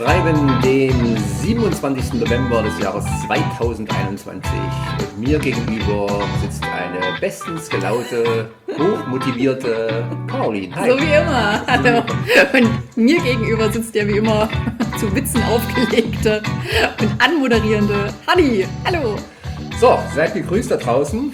schreiben den 27. November des Jahres 2021 und mir gegenüber sitzt eine bestens gelaunte, hochmotivierte Caroline. Hi. So wie immer. Hallo. Und mir gegenüber sitzt ja wie immer zu Witzen aufgelegte und anmoderierende Hanni. Hallo. So, seid gegrüßt da draußen.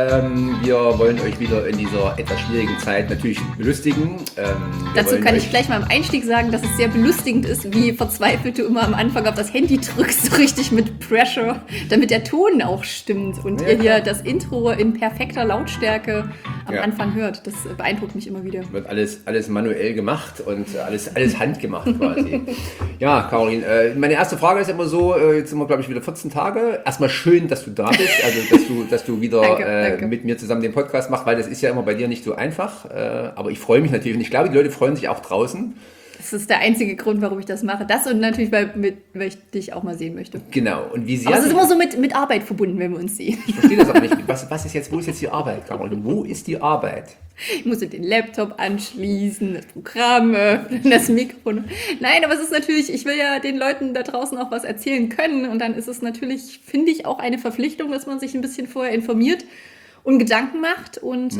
Wir wollen euch wieder in dieser etwas schwierigen Zeit natürlich belustigen. Dazu kann ich gleich mal am Einstieg sagen, dass es sehr belustigend ist, wie verzweifelt du immer am Anfang auf das Handy drückst, so richtig mit Pressure, damit der Ton auch stimmt und ihr hier das Intro in perfekter Lautstärke am Anfang hört. Das beeindruckt mich immer wieder. Wird alles manuell gemacht und alles handgemacht quasi. Ja, Caroline, meine erste Frage ist immer so, jetzt sind wir glaube ich wieder 14 Tage. Erstmal schön, dass du da bist, also dass du wieder Danke. Mit mir zusammen den Podcast machst, weil das ist ja immer bei dir nicht so einfach. Aber ich freue mich natürlich und ich glaube, die Leute freuen sich auch draußen. Das ist der einzige Grund, warum ich das mache. Das und natürlich, weil ich dich auch mal sehen möchte. Genau. Und wie sehr aber es ist immer so mit Arbeit verbunden, wenn wir uns sehen. Ich verstehe das aber nicht. Wo ist jetzt die Arbeit, Caroline? Wo ist die Arbeit? Ich musste den Laptop anschließen, das Programm, das Mikrofon. Nein, aber es ist natürlich, ich will ja den Leuten da draußen auch was erzählen können. Und dann ist es natürlich, finde ich, auch eine Verpflichtung, dass man sich ein bisschen vorher informiert und Gedanken macht. Und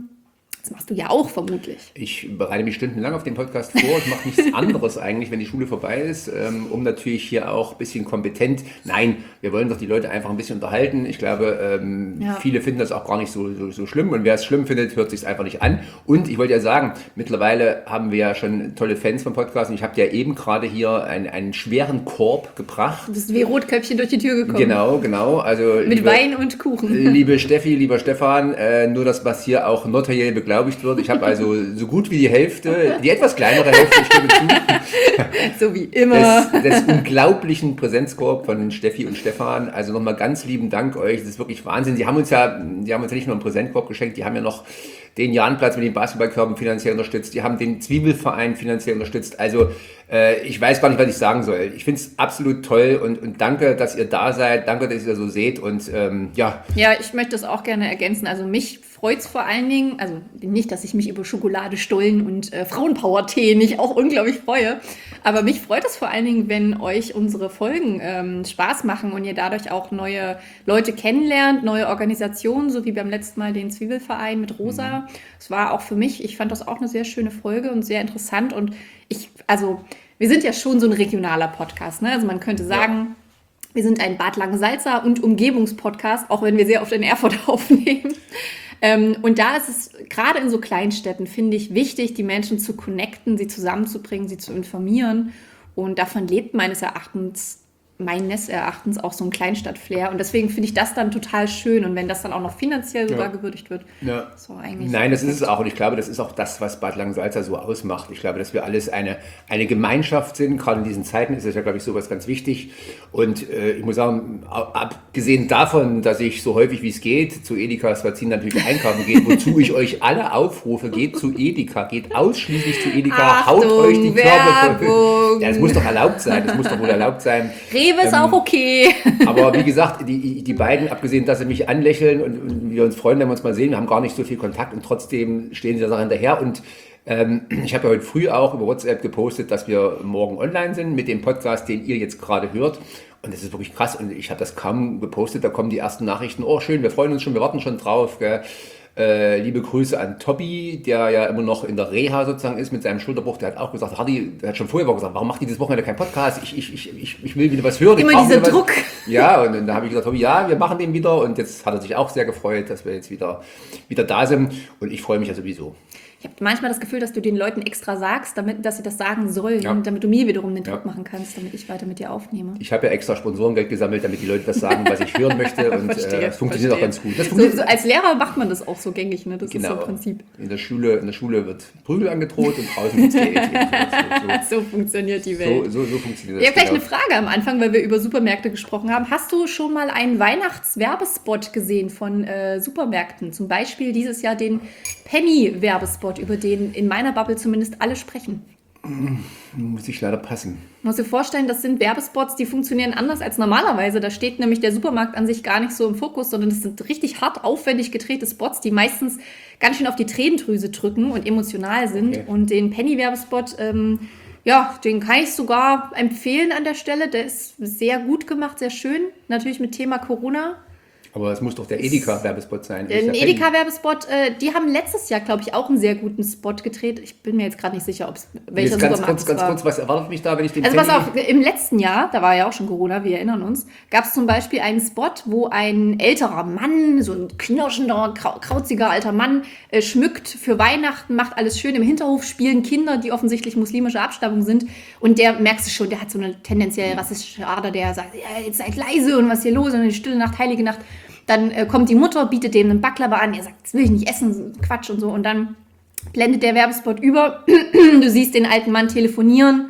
das machst du ja auch vermutlich. Ich bereite mich stundenlang auf den Podcast vor. Ich mache nichts anderes eigentlich, wenn die Schule vorbei ist, um natürlich hier auch ein bisschen kompetent. Nein, wir wollen doch die Leute einfach ein bisschen unterhalten. Ich glaube, viele finden das auch gar nicht so schlimm. Und wer es schlimm findet, hört sich es einfach nicht an. Und ich wollte ja sagen, mittlerweile haben wir ja schon tolle Fans vom Podcast. Und ich habe dir ja eben gerade hier einen schweren Korb gebracht. Du bist wie Rotkäppchen durch die Tür gekommen. Genau. Also, mit Wein und Kuchen. Liebe Steffi, lieber Stefan, nur das, was hier auch notariell beglaubigt wird. Ich habe also so gut wie die Hälfte, die etwas kleinere Hälfte, ich stimme zu, so wie immer, des unglaublichen Präsenzkorb von Steffi und Stefan. Also nochmal ganz lieben Dank euch. Das ist wirklich Wahnsinn. Die haben uns ja nicht nur einen Präsentkorb geschenkt, die haben ja noch den Jahnplatz mit den Basketballkörben finanziell unterstützt. Die haben den Zwiebelverein finanziell unterstützt. Also ich weiß gar nicht, was ich sagen soll. Ich finde es absolut toll und danke, dass ihr da seid. Danke, dass ihr so seht und Ja, ich möchte das auch gerne ergänzen. Also mich freut es vor allen Dingen, also nicht, dass ich mich über Schokolade, Stollen und Frauenpower-Tee nicht auch unglaublich freue, aber mich freut es vor allen Dingen, wenn euch unsere Folgen Spaß machen und ihr dadurch auch neue Leute kennenlernt, neue Organisationen, so wie beim letzten Mal den Zwiebelverein mit Rosa. Es war auch für mich, ich fand das auch eine sehr schöne Folge und sehr interessant und wir sind ja schon so ein regionaler Podcast, ne? Also man könnte sagen, wir sind ein Bad Langensalza und Umgebungspodcast, auch wenn wir sehr oft in Erfurt aufnehmen. Und da ist es gerade in so Kleinstädten, finde ich, wichtig, die Menschen zu connecten, sie zusammenzubringen, sie zu informieren. Und davon lebt meines Erachtens auch so ein Kleinstadt-Flair. Und deswegen finde ich das dann total schön. Und wenn das dann auch noch finanziell sogar gewürdigt wird, so eigentlich. Nein, das ist es auch. Und ich glaube, das ist auch das, was Bad Langensalza so ausmacht. Ich glaube, dass wir alles eine Gemeinschaft sind. Gerade in diesen Zeiten ist das ja, glaube ich, sowas ganz wichtig. Und ich muss sagen, abgesehen davon, dass ich so häufig wie es geht zu Edeka Swazin natürlich einkaufen gehe, wozu ich euch alle aufrufe, geht zu Edeka, geht ausschließlich zu Edeka, Achtung, haut euch die Körbe voll. Ja, das muss doch erlaubt sein. Das muss doch wohl erlaubt sein. Rewe ist auch okay. Aber wie gesagt, die beiden, abgesehen, dass sie mich anlächeln und wir uns freuen, wenn wir uns mal sehen, wir haben gar nicht so viel Kontakt und trotzdem stehen sie der Sache hinterher. Und ich habe ja heute früh auch über WhatsApp gepostet, dass wir morgen online sind mit dem Podcast, den ihr jetzt gerade hört. Und das ist wirklich krass. Und ich habe das kaum gepostet, da kommen die ersten Nachrichten. Oh, schön, wir freuen uns schon, wir warten schon drauf. Gell? Liebe Grüße an Tobi, der ja immer noch in der Reha sozusagen ist mit seinem Schulterbruch. Der hat auch gesagt, Hardy, der hat schon vorher gesagt, warum macht die dieses Wochenende keinen Podcast? Ich will wieder was hören. Immer dieser Druck. Ja, und dann habe ich gesagt, Tobi, ja, wir machen den wieder. Und jetzt hat er sich auch sehr gefreut, dass wir jetzt wieder da sind. Und ich freue mich ja sowieso. Ich habe manchmal das Gefühl, dass du den Leuten extra sagst, dass sie das sagen sollen, damit du mir wiederum den Druck machen kannst, damit ich weiter mit dir aufnehme. Ich habe ja extra Sponsorengeld gesammelt, damit die Leute das sagen, was ich hören möchte. Und das funktioniert auch ganz gut. So, als Lehrer macht man das auch so gängig, ne? Das ist so ein Prinzip. In der Schule wird Prügel angedroht und draußen wird es Geld. So funktioniert die Welt. So funktioniert das. Ich habe gleich eine Frage am Anfang, weil wir über Supermärkte gesprochen haben. Hast du schon mal einen Weihnachtswerbespot gesehen von Supermärkten? Zum Beispiel dieses Jahr den Penny-Werbespot, über den in meiner Bubble zumindest alle sprechen. Muss ich leider passen. Man muss sich vorstellen, das sind Werbespots, die funktionieren anders als normalerweise. Da steht nämlich der Supermarkt an sich gar nicht so im Fokus, sondern das sind richtig hart aufwendig gedrehte Spots, die meistens ganz schön auf die Tränendrüse drücken und emotional sind. Okay. Und den Penny-Werbespot Ja, den kann ich sogar empfehlen an der Stelle. Der ist sehr gut gemacht, sehr schön. Natürlich mit Thema Corona. Aber es muss doch der Edeka-Werbespot sein. Ein Edeka-Werbespot, die haben letztes Jahr, glaube ich, auch einen sehr guten Spot gedreht. Ich bin mir jetzt gerade nicht sicher, ob es welcher Supermarkt ganz kurz, was erwartet mich da, wenn ich den Also pass auf, im letzten Jahr, da war ja auch schon Corona, wir erinnern uns, gab es zum Beispiel einen Spot, wo ein älterer Mann, so ein knirschender, krauziger alter Mann, schmückt für Weihnachten, macht alles schön. Im Hinterhof spielen Kinder, die offensichtlich muslimischer Abstammung sind. Und der, merkst du schon, der hat so eine tendenziell rassistische Ader, der sagt, ja, jetzt seid leise und was ist hier los? Und eine stille Nacht, heilige Nacht. Dann kommt die Mutter, bietet dem einen Baklava an, er sagt, das will ich nicht essen, Quatsch und so. Und dann blendet der Werbespot über, du siehst den alten Mann telefonieren,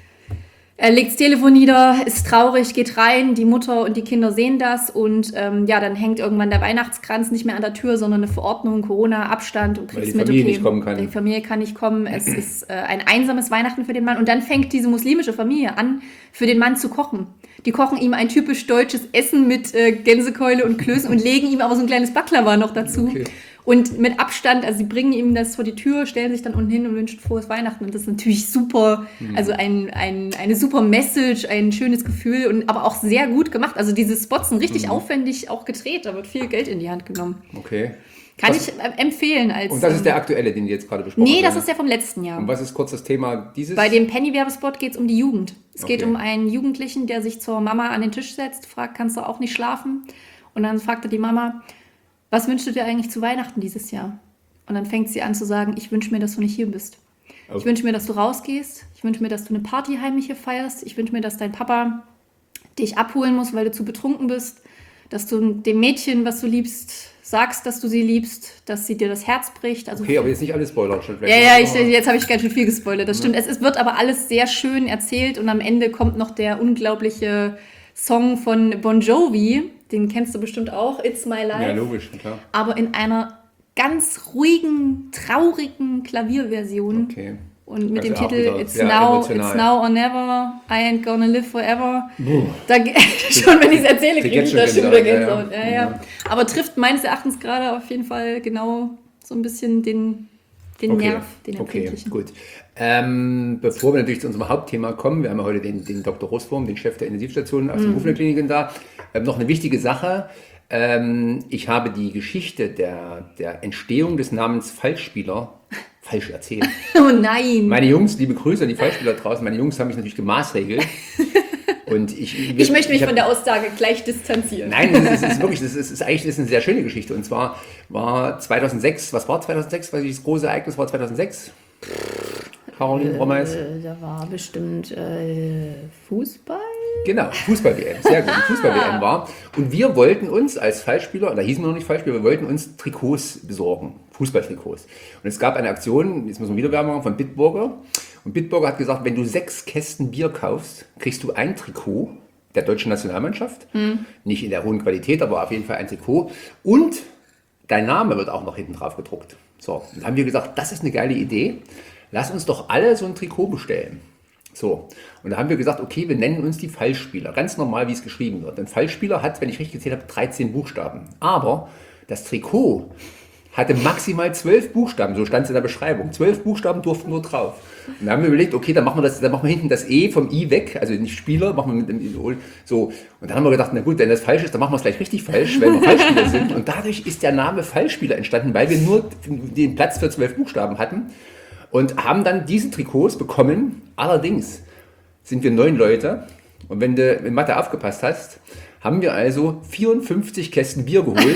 er legt das Telefon nieder, ist traurig, geht rein, die Mutter und die Kinder sehen das und dann hängt irgendwann der Weihnachtskranz nicht mehr an der Tür, sondern eine Verordnung, Corona, Abstand und kriegst mit, okay, nicht kommen kann. Die Familie kann nicht kommen, es ist ein einsames Weihnachten für den Mann und dann fängt diese muslimische Familie an, für den Mann zu kochen. Die kochen ihm ein typisch deutsches Essen mit Gänsekeule und Klößen und legen ihm aber so ein kleines Baklava noch dazu. Okay. Und mit Abstand, also sie bringen ihm das vor die Tür, stellen sich dann unten hin und wünschen frohes Weihnachten. Und das ist natürlich super, also eine super Message, ein schönes Gefühl, und aber auch sehr gut gemacht. Also diese Spots sind richtig aufwendig auch gedreht, da wird viel Geld in die Hand genommen. Okay. Kann ich empfehlen. Und das ist der aktuelle, den wir jetzt gerade besprochen haben? Nee, das ist der vom letzten Jahr. Und was ist kurz das Thema dieses? Bei dem Penny-Werbespot geht es um die Jugend. Es geht um einen Jugendlichen, der sich zur Mama an den Tisch setzt, fragt, kannst du auch nicht schlafen? Und dann fragt er die Mama, was wünschst du dir eigentlich zu Weihnachten dieses Jahr? Und dann fängt sie an zu sagen, ich wünsche mir, dass du nicht hier bist. Okay. Ich wünsche mir, dass du rausgehst. Ich wünsche mir, dass du eine Party heimlich hier feierst. Ich wünsche mir, dass dein Papa dich abholen muss, weil du zu betrunken bist. Dass du dem Mädchen, was du liebst, sagst, dass du sie liebst, dass sie dir das Herz bricht. Also okay, aber jetzt nicht alles Spoiler schon. Ja, jetzt habe ich ganz schön viel gespoilert. Das stimmt. Es wird aber alles sehr schön erzählt und am Ende kommt noch der unglaubliche Song von Bon Jovi. Den kennst du bestimmt auch, It's My Life. Ja, logisch, klar. Aber in einer ganz ruhigen, traurigen Klavierversion. Okay. Und mit dem Titel It's Now or Never, I Ain't Gonna Live Forever. Da, schon wenn ich es erzähle, kriege ich da schon wieder Gänsehaut. Ja. Aber trifft meines Erachtens gerade auf jeden Fall genau so ein bisschen den Nerv, den empfindlichen. Okay, gut. Bevor wir natürlich zu unserem Hauptthema kommen, wir haben ja heute den Dr. Roswurm, den Chef der Intensivstation aus den Hufner Kliniken da. Noch eine wichtige Sache. Ich habe die Geschichte der Entstehung des Namens Fallspieler falsch erzählt. Oh nein! Meine Jungs, liebe Grüße an die Fallspieler draußen, meine Jungs haben mich natürlich gemaßregelt. Und ich möchte mich von der Aussage gleich distanzieren. Nein, das ist eigentlich eine sehr schöne Geschichte. Und zwar war 2006, was war 2006? Weil das große Ereignis war 2006. Caroline Brommeis. Da war bestimmt Fußball. Genau, Fußball-WM, sehr gut. Fußball-WM war. Und wir wollten uns als Fallspieler, da hießen wir noch nicht Fallspieler, wir wollten uns Trikots besorgen, Fußballtrikots. Und es gab eine Aktion, jetzt müssen wir wieder Werbung machen, von Bitburger. Und Bitburger hat gesagt, wenn du 6 Kästen Bier kaufst, kriegst du ein Trikot der deutschen Nationalmannschaft. Nicht in der hohen Qualität, aber auf jeden Fall ein Trikot. Und dein Name wird auch noch hinten drauf gedruckt. So, dann haben wir gesagt, das ist eine geile Idee. Lass uns doch alle so ein Trikot bestellen. So, und da haben wir gesagt, okay, wir nennen uns die Fallspieler. Ganz normal, wie es geschrieben wird. Ein Fallspieler hat, wenn ich richtig gezählt habe, 13 Buchstaben. Aber das Trikot hatte maximal 12 Buchstaben, so stand es in der Beschreibung. 12 Buchstaben durften nur drauf. Und dann haben wir überlegt, okay, dann machen wir hinten das E vom I weg, also nicht Spieler, machen wir mit dem so. Und dann haben wir gedacht, na gut, wenn das falsch ist, dann machen wir es gleich richtig falsch, weil wir Fallspieler sind. Und dadurch ist der Name Fallspieler entstanden, weil wir nur den Platz für 12 Buchstaben hatten. Und haben dann diese Trikots bekommen. Allerdings sind wir 9 Leute. Und wenn du in Mathe aufgepasst hast, haben wir also 54 Kästen Bier geholt.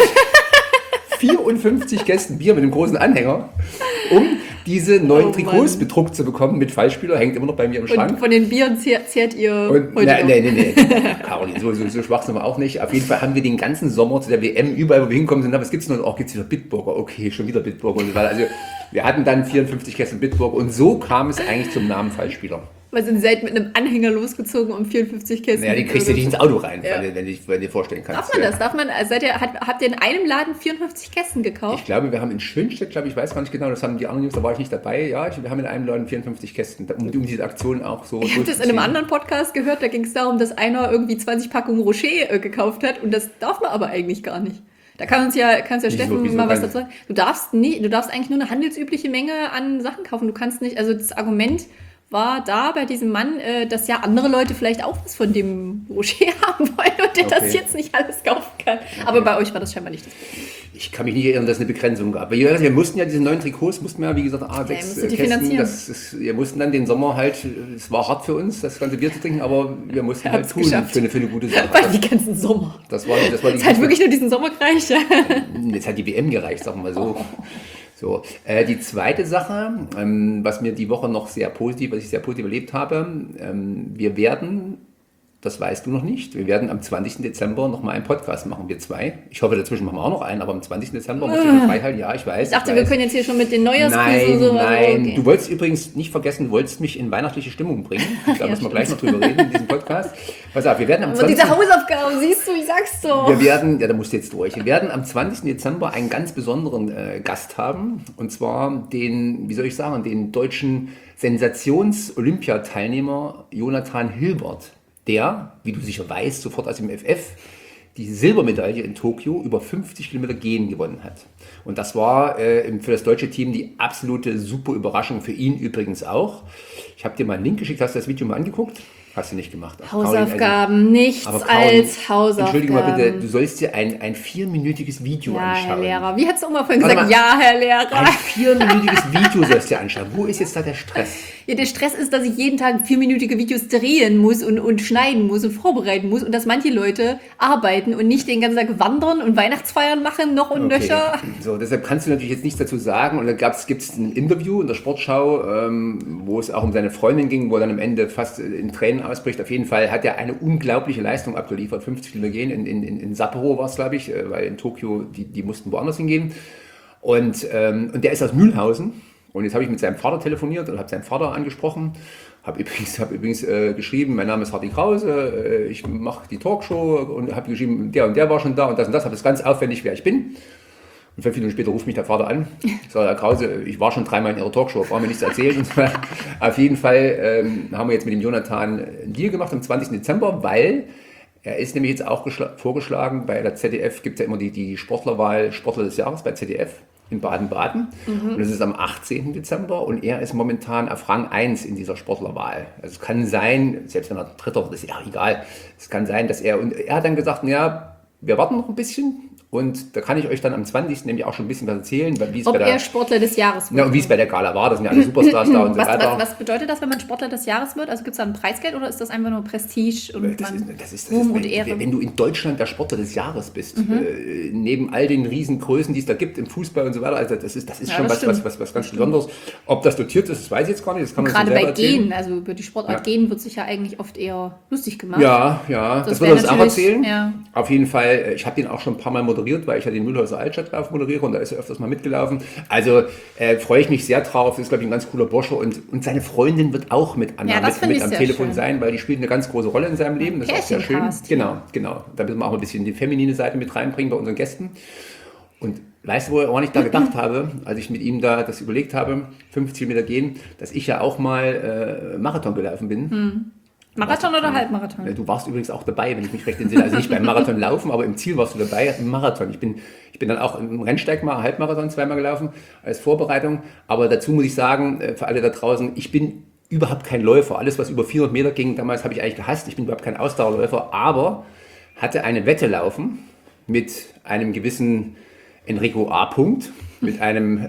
54 Kästen Bier mit einem großen Anhänger, um diese 9 Trikots bedruckt zu bekommen mit Fallspieler. Hängt immer noch bei mir im Schrank. Und von den Bieren zehrt ihr heute Nee. Caroline, so schwach sind wir auch nicht. Auf jeden Fall haben wir den ganzen Sommer zu der WM, überall wo wir hinkommen sind, was gibt's noch? Gibt's wieder Bitburger? Okay, schon wieder Bitburger. Also wir hatten dann 54 Kästen Bitburger und so kam es eigentlich zum Namen Fallspieler. Weil sie seid mit einem Anhänger losgezogen um 54 Kästen. Ja, die kriegst du nicht ins Auto rein, wenn du dir vorstellen kannst. Darf man das? Darf man, habt ihr in einem Laden 54 Kästen gekauft? Ich glaube, wir haben in Schönstedt, ich weiß gar nicht genau, das haben die anderen Jungs, da war ich nicht dabei. Ja, wir haben in einem Laden 54 Kästen, um diese Aktion auch so. Ich habe das in einem anderen Podcast gehört, da ging es darum, dass einer irgendwie 20 Packungen Rocher gekauft hat und das darf man aber eigentlich gar nicht. Da kannst ja Steffen mal was dazu sagen. Du darfst eigentlich nur eine handelsübliche Menge an Sachen kaufen. Du kannst nicht, also das Argument, war da bei diesem Mann, dass ja andere Leute vielleicht auch was von dem Rocher haben wollen und der das jetzt nicht alles kaufen kann. Aber bei euch war das scheinbar nicht das Problem. Ich kann mich nicht erinnern, dass es eine Begrenzung gab. Wir mussten ja diese neuen Trikots, wie gesagt, A6 Kästen, wir mussten dann den Sommer halt, es war hart für uns, das ganze Bier zu trinken, aber wir mussten halt tun für eine gute Sache. Weil die ganzen Sommer. Das hat wirklich nur diesen Sommer gereicht. Jetzt hat die WM gereicht, sagen wir mal so. So, die zweite Sache, was ich sehr positiv erlebt habe, wir werden, das weißt du noch nicht, wir werden am 20. Dezember nochmal einen Podcast machen, wir zwei. Ich hoffe, dazwischen machen wir auch noch einen, aber am 20. Dezember muss ich schon freihalten. Ja, ich weiß. Ich dachte, wir können jetzt hier schon mit den Neujahrsgrüßen so. Nein, okay. Du wolltest übrigens nicht vergessen, mich in weihnachtliche Stimmung bringen. Da müssen wir gleich noch drüber reden in diesem Podcast. Pass auf, wir werden am 20. diese Hausaufgaben, siehst du, ich sag's doch. Da musst du jetzt durch. Wir werden am 20. Dezember einen ganz besonderen Gast haben. Und zwar den deutschen Sensations-Olympiateilnehmer Jonathan Hilbert. Der, wie du sicher weißt, sofort aus dem FF die Silbermedaille in Tokio über 50 Kilometer Gehen gewonnen hat. Und das war für das deutsche Team die absolute super Überraschung, für ihn übrigens auch. Ich habe dir mal einen Link geschickt, hast du das Video mal angeguckt? Hast du nicht gemacht. Hausaufgaben, nichts als Hausaufgaben. Entschuldige mal bitte, du sollst dir ein 4-minütiges Video anschauen. Ja, Herr Lehrer. Wie hättest du immer vorhin gesagt? Ja, Herr Lehrer. Ein 4-minütiges Video sollst du dir anschauen. Wo ist jetzt da der Stress? Ja, der Stress ist, dass ich jeden Tag 4-minütige Videos drehen muss und schneiden muss und vorbereiten muss und dass manche Leute arbeiten und nicht den ganzen Tag wandern und Weihnachtsfeiern machen noch und nöcher. So, deshalb kannst du natürlich jetzt nichts dazu sagen. Und dann gibt es ein Interview in der Sportschau, wo es auch um seine Freundin ging, wo er dann am Ende fast in Tränen ausbricht. Auf jeden Fall hat er eine unglaubliche Leistung abgeliefert. 50 Kilometer gehen. In Sapporo war es, glaube ich, weil in Tokio, die mussten woanders hingehen. Und der ist aus Mühlhausen. Und jetzt habe ich mit seinem Vater telefoniert und habe seinen Vater angesprochen. Habe übrigens geschrieben, mein Name ist Hardy Krause, ich mache die Talkshow und habe geschrieben, der und der war schon da und das, habe das ganz aufwendig, wer ich bin. Und 5 Minuten später ruft mich der Vater an. Ich sage, Herr Krause, ich war schon 3-mal in Ihrer Talkshow, brauchen mir nichts erzählen. Und zwar, auf jeden Fall haben wir jetzt mit dem Jonathan einen Deal gemacht am 20. Dezember, weil er ist nämlich jetzt auch vorgeschlagen, bei der ZDF gibt es ja immer die Sportlerwahl, Sportler des Jahres bei ZDF in Baden-Baden. Und das ist am 18. Dezember und er ist momentan auf Rang 1 in dieser Sportlerwahl. Also es kann sein, selbst wenn er Dritter wird, ist ja egal, es kann sein, dass er hat dann gesagt, ja, wir warten noch ein bisschen. Und da kann ich euch dann am 20. nämlich auch schon ein bisschen was erzählen. Ob er Sportler des Jahres wird. Ja, und wie es bei der Gala war, das sind ja alle Superstars da und so weiter. Was bedeutet das, wenn man Sportler des Jahres wird? Also gibt es da ein Preisgeld oder ist das einfach nur Prestige und Ruhm und Ehre? Wenn du in Deutschland der Sportler des Jahres bist, neben all den Riesengrößen, die es da gibt im Fußball und so weiter, also das ist schon was ganz Besonderes. Ob das dotiert ist, das weiß ich jetzt gar nicht. Das kann man gerade bei Gehen, also über die Sportart Gehen wird sich ja eigentlich oft eher lustig gemacht. Ja, das wird er uns auch erzählen. Ja. Auf jeden Fall, ich habe den auch schon ein paar Mal moderiert, weil ich ja den Mühlhauser Altstadtlauf moderiere und da ist er öfters mal mitgelaufen. Also freue ich mich sehr drauf. Das ist, glaube ich, ein ganz cooler Bursche und seine Freundin wird auch mit am Telefon sein, weil die spielt eine ganz große Rolle in seinem Leben. Das ist auch sehr schön. Genau. Da müssen wir auch ein bisschen die feminine Seite mit reinbringen bei unseren Gästen. Und weißt du, woran ich da gedacht habe, als ich mit ihm da das überlegt habe, 50 Meter gehen, dass ich ja auch mal Marathon gelaufen bin. Marathon oder Halbmarathon? Du warst übrigens auch dabei, wenn ich mich recht entsinne. Also nicht beim Marathon laufen, aber im Ziel warst du dabei im Marathon. Ich bin dann auch im Rennsteig mal Halbmarathon 2-mal gelaufen als Vorbereitung. Aber dazu muss ich sagen, für alle da draußen, ich bin überhaupt kein Läufer. Alles, was über 400 Meter ging, damals habe ich eigentlich gehasst. Ich bin überhaupt kein Ausdauerläufer, aber hatte eine Wette laufen mit einem gewissen Enrico A. mit einem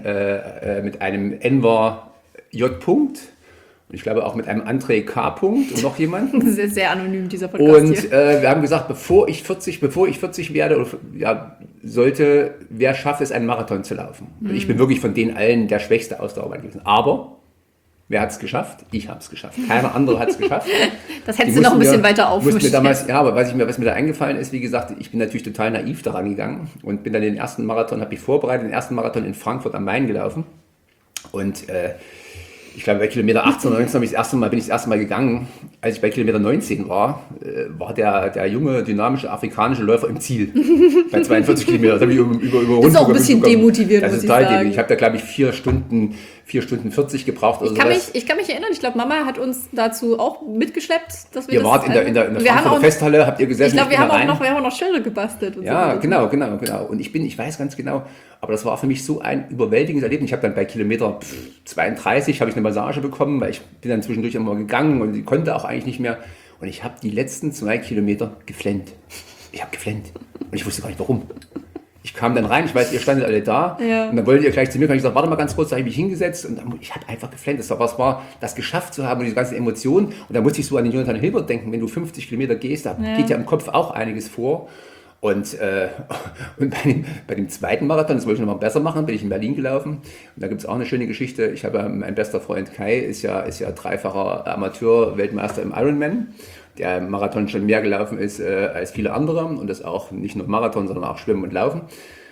Enver J. Und ich glaube auch mit einem André K. und noch jemand. Sehr, sehr anonym, dieser Podcast und hier. Wir haben gesagt, bevor ich 40 werde, sollte, wer schafft es, einen Marathon zu laufen. Und ich bin wirklich von denen allen der schwächste Ausdauermann gewesen. Aber wer hat es geschafft? Ich habe es geschafft. Keiner andere hat es geschafft. Das hättest du noch ein bisschen weiter aufmischen. Ja, aber was mir da eingefallen ist, wie gesagt, ich bin natürlich total naiv daran gegangen und bin dann den ersten Marathon, habe ich vorbereitet, den ersten Marathon in Frankfurt am Main gelaufen. Und ich glaube, bei Kilometer 18 oder 19 bin ich das erste Mal gegangen. als ich bei Kilometer 19 war, war der junge, dynamische afrikanische Läufer im Ziel. Bei 42 Kilometern. Das habe ich über Das ist auch ein bisschen demotivierend, muss ich sagen. Ich habe da, glaube ich, 4 Stunden 40 gebraucht. Oder ich kann mich erinnern, ich glaube, Mama hat uns dazu auch mitgeschleppt, dass wir Ihr wart in der Frankfurter Festhalle, habt ihr gesessen? Ich glaube, wir haben auch noch Schilder gebastelt. Und ja, so. Genau. Und ich weiß ganz genau, aber das war für mich so ein überwältigendes Erlebnis. Ich habe dann bei Kilometer 32 habe ich eine Massage bekommen, weil ich bin dann zwischendurch immer gegangen und ich konnte auch eigentlich nicht mehr. Und ich habe die letzten 2 Kilometer geflennt. Ich habe geflennt. Und ich wusste gar nicht, warum. Ich kam dann rein, ich weiß, ihr standet alle da. Ja. Und dann wolltet ihr gleich zu mir kommen. Ich gesagt, warte mal ganz kurz, da habe ich mich hingesetzt. Und ich habe einfach geflennt. Das war das geschafft zu haben und diese ganzen Emotionen. Und da musste ich so an den Jonathan Hilbert denken, wenn du 50 Kilometer gehst, da geht ja im Kopf auch einiges vor. Und bei dem zweiten Marathon, das wollte ich noch mal besser machen, bin ich in Berlin gelaufen. Und da gibt es auch eine schöne Geschichte. Ich habe mein bester Freund Kai, ist ja dreifacher Amateur-Weltmeister im Ironman, der im Marathon schon mehr gelaufen ist als viele andere. Und das auch nicht nur Marathon, sondern auch Schwimmen und Laufen.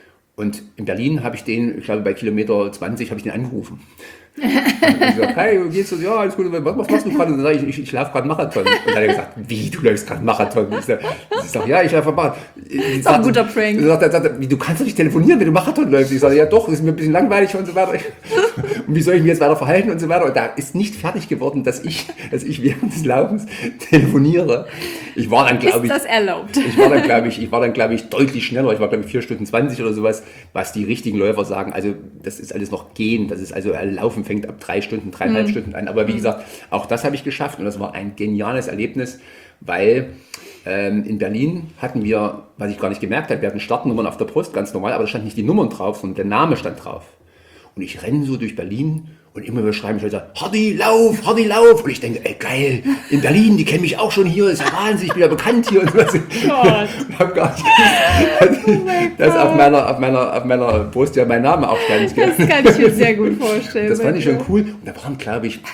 Und in Berlin habe ich den, ich glaube bei Kilometer 20, habe ich den angerufen. Und ich gesagt, hey, wie geht's dir? Ja, alles gut. Was machst du gerade? Und dann sage ich laufe gerade Marathon. Und dann hat er gesagt, wie, du läufst gerade Marathon? Ich sage, ja, ich laufe Marathon. Das ist auch ein guter Prank. Er sagt, wie, du kannst doch nicht telefonieren, wenn du Marathon läufst. Ich sage, ja doch, das ist mir ein bisschen langweilig und so weiter. Und wie soll ich mich jetzt weiter verhalten und so weiter? Und da ist nicht fertig geworden, dass ich während des Laufens telefoniere. Ich war dann, glaube ich... Ist das erlaubt? Ich war dann, glaube ich, deutlich schneller. Ich war, glaube ich, 4 Stunden 20 oder sowas, was die richtigen Läufer sagen. Also das ist alles noch gehen. Das ist also Laufen fängt ab 3 Stunden, 3,5 Stunden an. Aber wie gesagt, auch das habe ich geschafft und das war ein geniales Erlebnis, weil in Berlin hatten wir, was ich gar nicht gemerkt habe, wir hatten Startnummern auf der Brust, ganz normal, aber da stand nicht die Nummern drauf, sondern der Name stand drauf. Und ich renne so durch Berlin und immer wieder schreiben Leute, Hardy, lauf! Und ich denke, ey, geil, in Berlin, die kennen mich auch schon hier, ist ja Wahnsinn, ich bin ja bekannt hier. Und was. Und habe gar nicht gewusst, dass auf meiner Brust ja mein Name auch stand. Das kann ich mir sehr gut vorstellen. Das fand ich schon cool. Und da waren, glaube ich,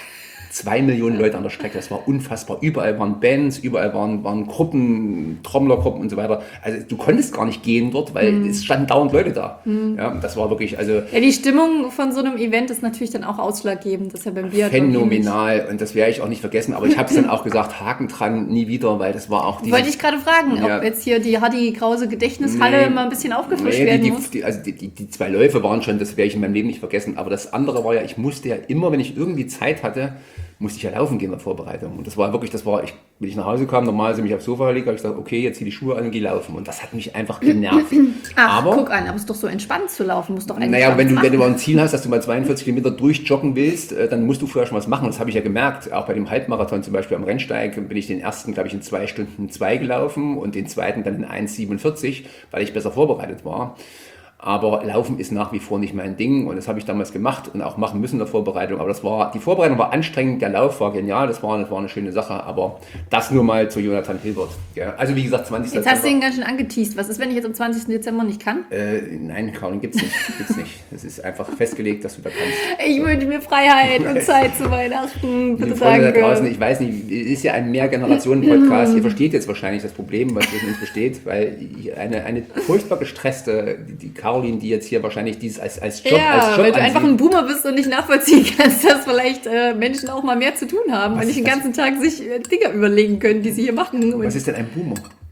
2 Millionen Leute an der Strecke, das war unfassbar. Überall waren Bands, überall waren Gruppen, Trommlergruppen und so weiter. Also du konntest gar nicht gehen dort, weil es standen dauernd Leute da. Ja, das war wirklich, also... Ja, die Stimmung von so einem Event ist natürlich dann auch ausschlaggebend. Das ist ja beim Biathlon phänomenal und das werde ich auch nicht vergessen. Aber ich habe es dann auch gesagt, Haken dran, nie wieder, weil das war auch... Wollte ich gerade fragen, ob jetzt hier die Hardy Krause Gedächtnishalle mal ein bisschen aufgefrischt werden muss. Die 2 Läufe waren schon, das werde ich in meinem Leben nicht vergessen. Aber das andere war ja, ich musste ja immer, wenn ich irgendwie Zeit hatte, musste ich ja laufen gehen in der Vorbereitung. Und das war wirklich, wenn ich nach Hause kam, normal sind mich aufs Sofa gelegt, habe ich gesagt, okay, jetzt zieh die Schuhe an und geh laufen. Und das hat mich einfach genervt. Guck an, aber es ist doch so entspannt zu laufen, musst doch eigentlich wenn du mal ein Ziel hast, dass du mal 42 Kilometer durchjoggen willst, dann musst du vorher schon was machen. Das habe ich ja gemerkt. Auch bei dem Halbmarathon zum Beispiel am Rennsteig bin ich den ersten, glaube ich, in 2 Stunden 2 gelaufen und den zweiten dann in 1,47, weil ich besser vorbereitet war. Aber Laufen ist nach wie vor nicht mein Ding und das habe ich damals gemacht und auch machen müssen in der Vorbereitung. Aber die Vorbereitung war anstrengend, der Lauf war genial, das war eine schöne Sache. Aber das nur mal zu Jonathan Hilbert. Ja, also wie gesagt, 20. Jetzt hast du ihn ganz schön angeteased. Was ist, wenn ich jetzt am 20. Dezember nicht kann? Nein, Caroline, gibt's nicht. Es ist einfach festgelegt, dass du da kannst. Ich wünsche mir Freiheit und Zeit zu Weihnachten. Bitte Freunde da draußen, ich weiß nicht, es ist ja ein Mehrgenerationen-Podcast. Ihr versteht jetzt wahrscheinlich das Problem, was zwischen uns besteht, weil eine furchtbar gestresste, die Caroline, die jetzt hier wahrscheinlich dieses als Job weil du ansieht. einfach ein Boomer bist und nicht nachvollziehen kannst, dass vielleicht Menschen auch mal mehr zu tun haben und nicht den ganzen Tag sich Dinge überlegen können, die sie hier machen. Was ist denn ein Boomer?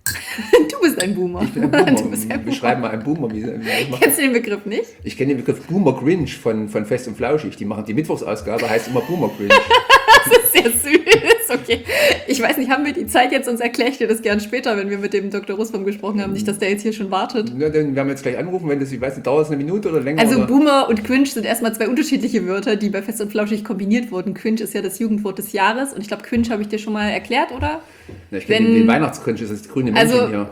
Du bist ein Boomer. Ich bin ein Boomer. Beschreib mal einen Boomer. Kennst du den Begriff nicht? Ich kenne den Begriff Boomer Grinch von Fest und Flauschig. Die machen die Mittwochsausgabe, heißt immer Boomer Grinch. Das ist sehr süß. Okay. Ich weiß nicht, haben wir die Zeit jetzt, sonst erkläre ich dir das gern später, wenn wir mit dem Dr. Russwurm gesprochen haben. Nicht, dass der jetzt hier schon wartet. Ja, dann werden wir jetzt gleich anrufen, wenn das, ich weiß nicht, dauert es eine Minute oder länger? Also oder? Boomer und Cringe sind erstmal 2 unterschiedliche Wörter, die bei Fest und Flauschig kombiniert wurden. Cringe ist ja das Jugendwort des Jahres und ich glaube, Cringe habe ich dir schon mal erklärt, oder? Ja, ich kenne den Weihnachtscringe, das ist das grüne Männchen hier.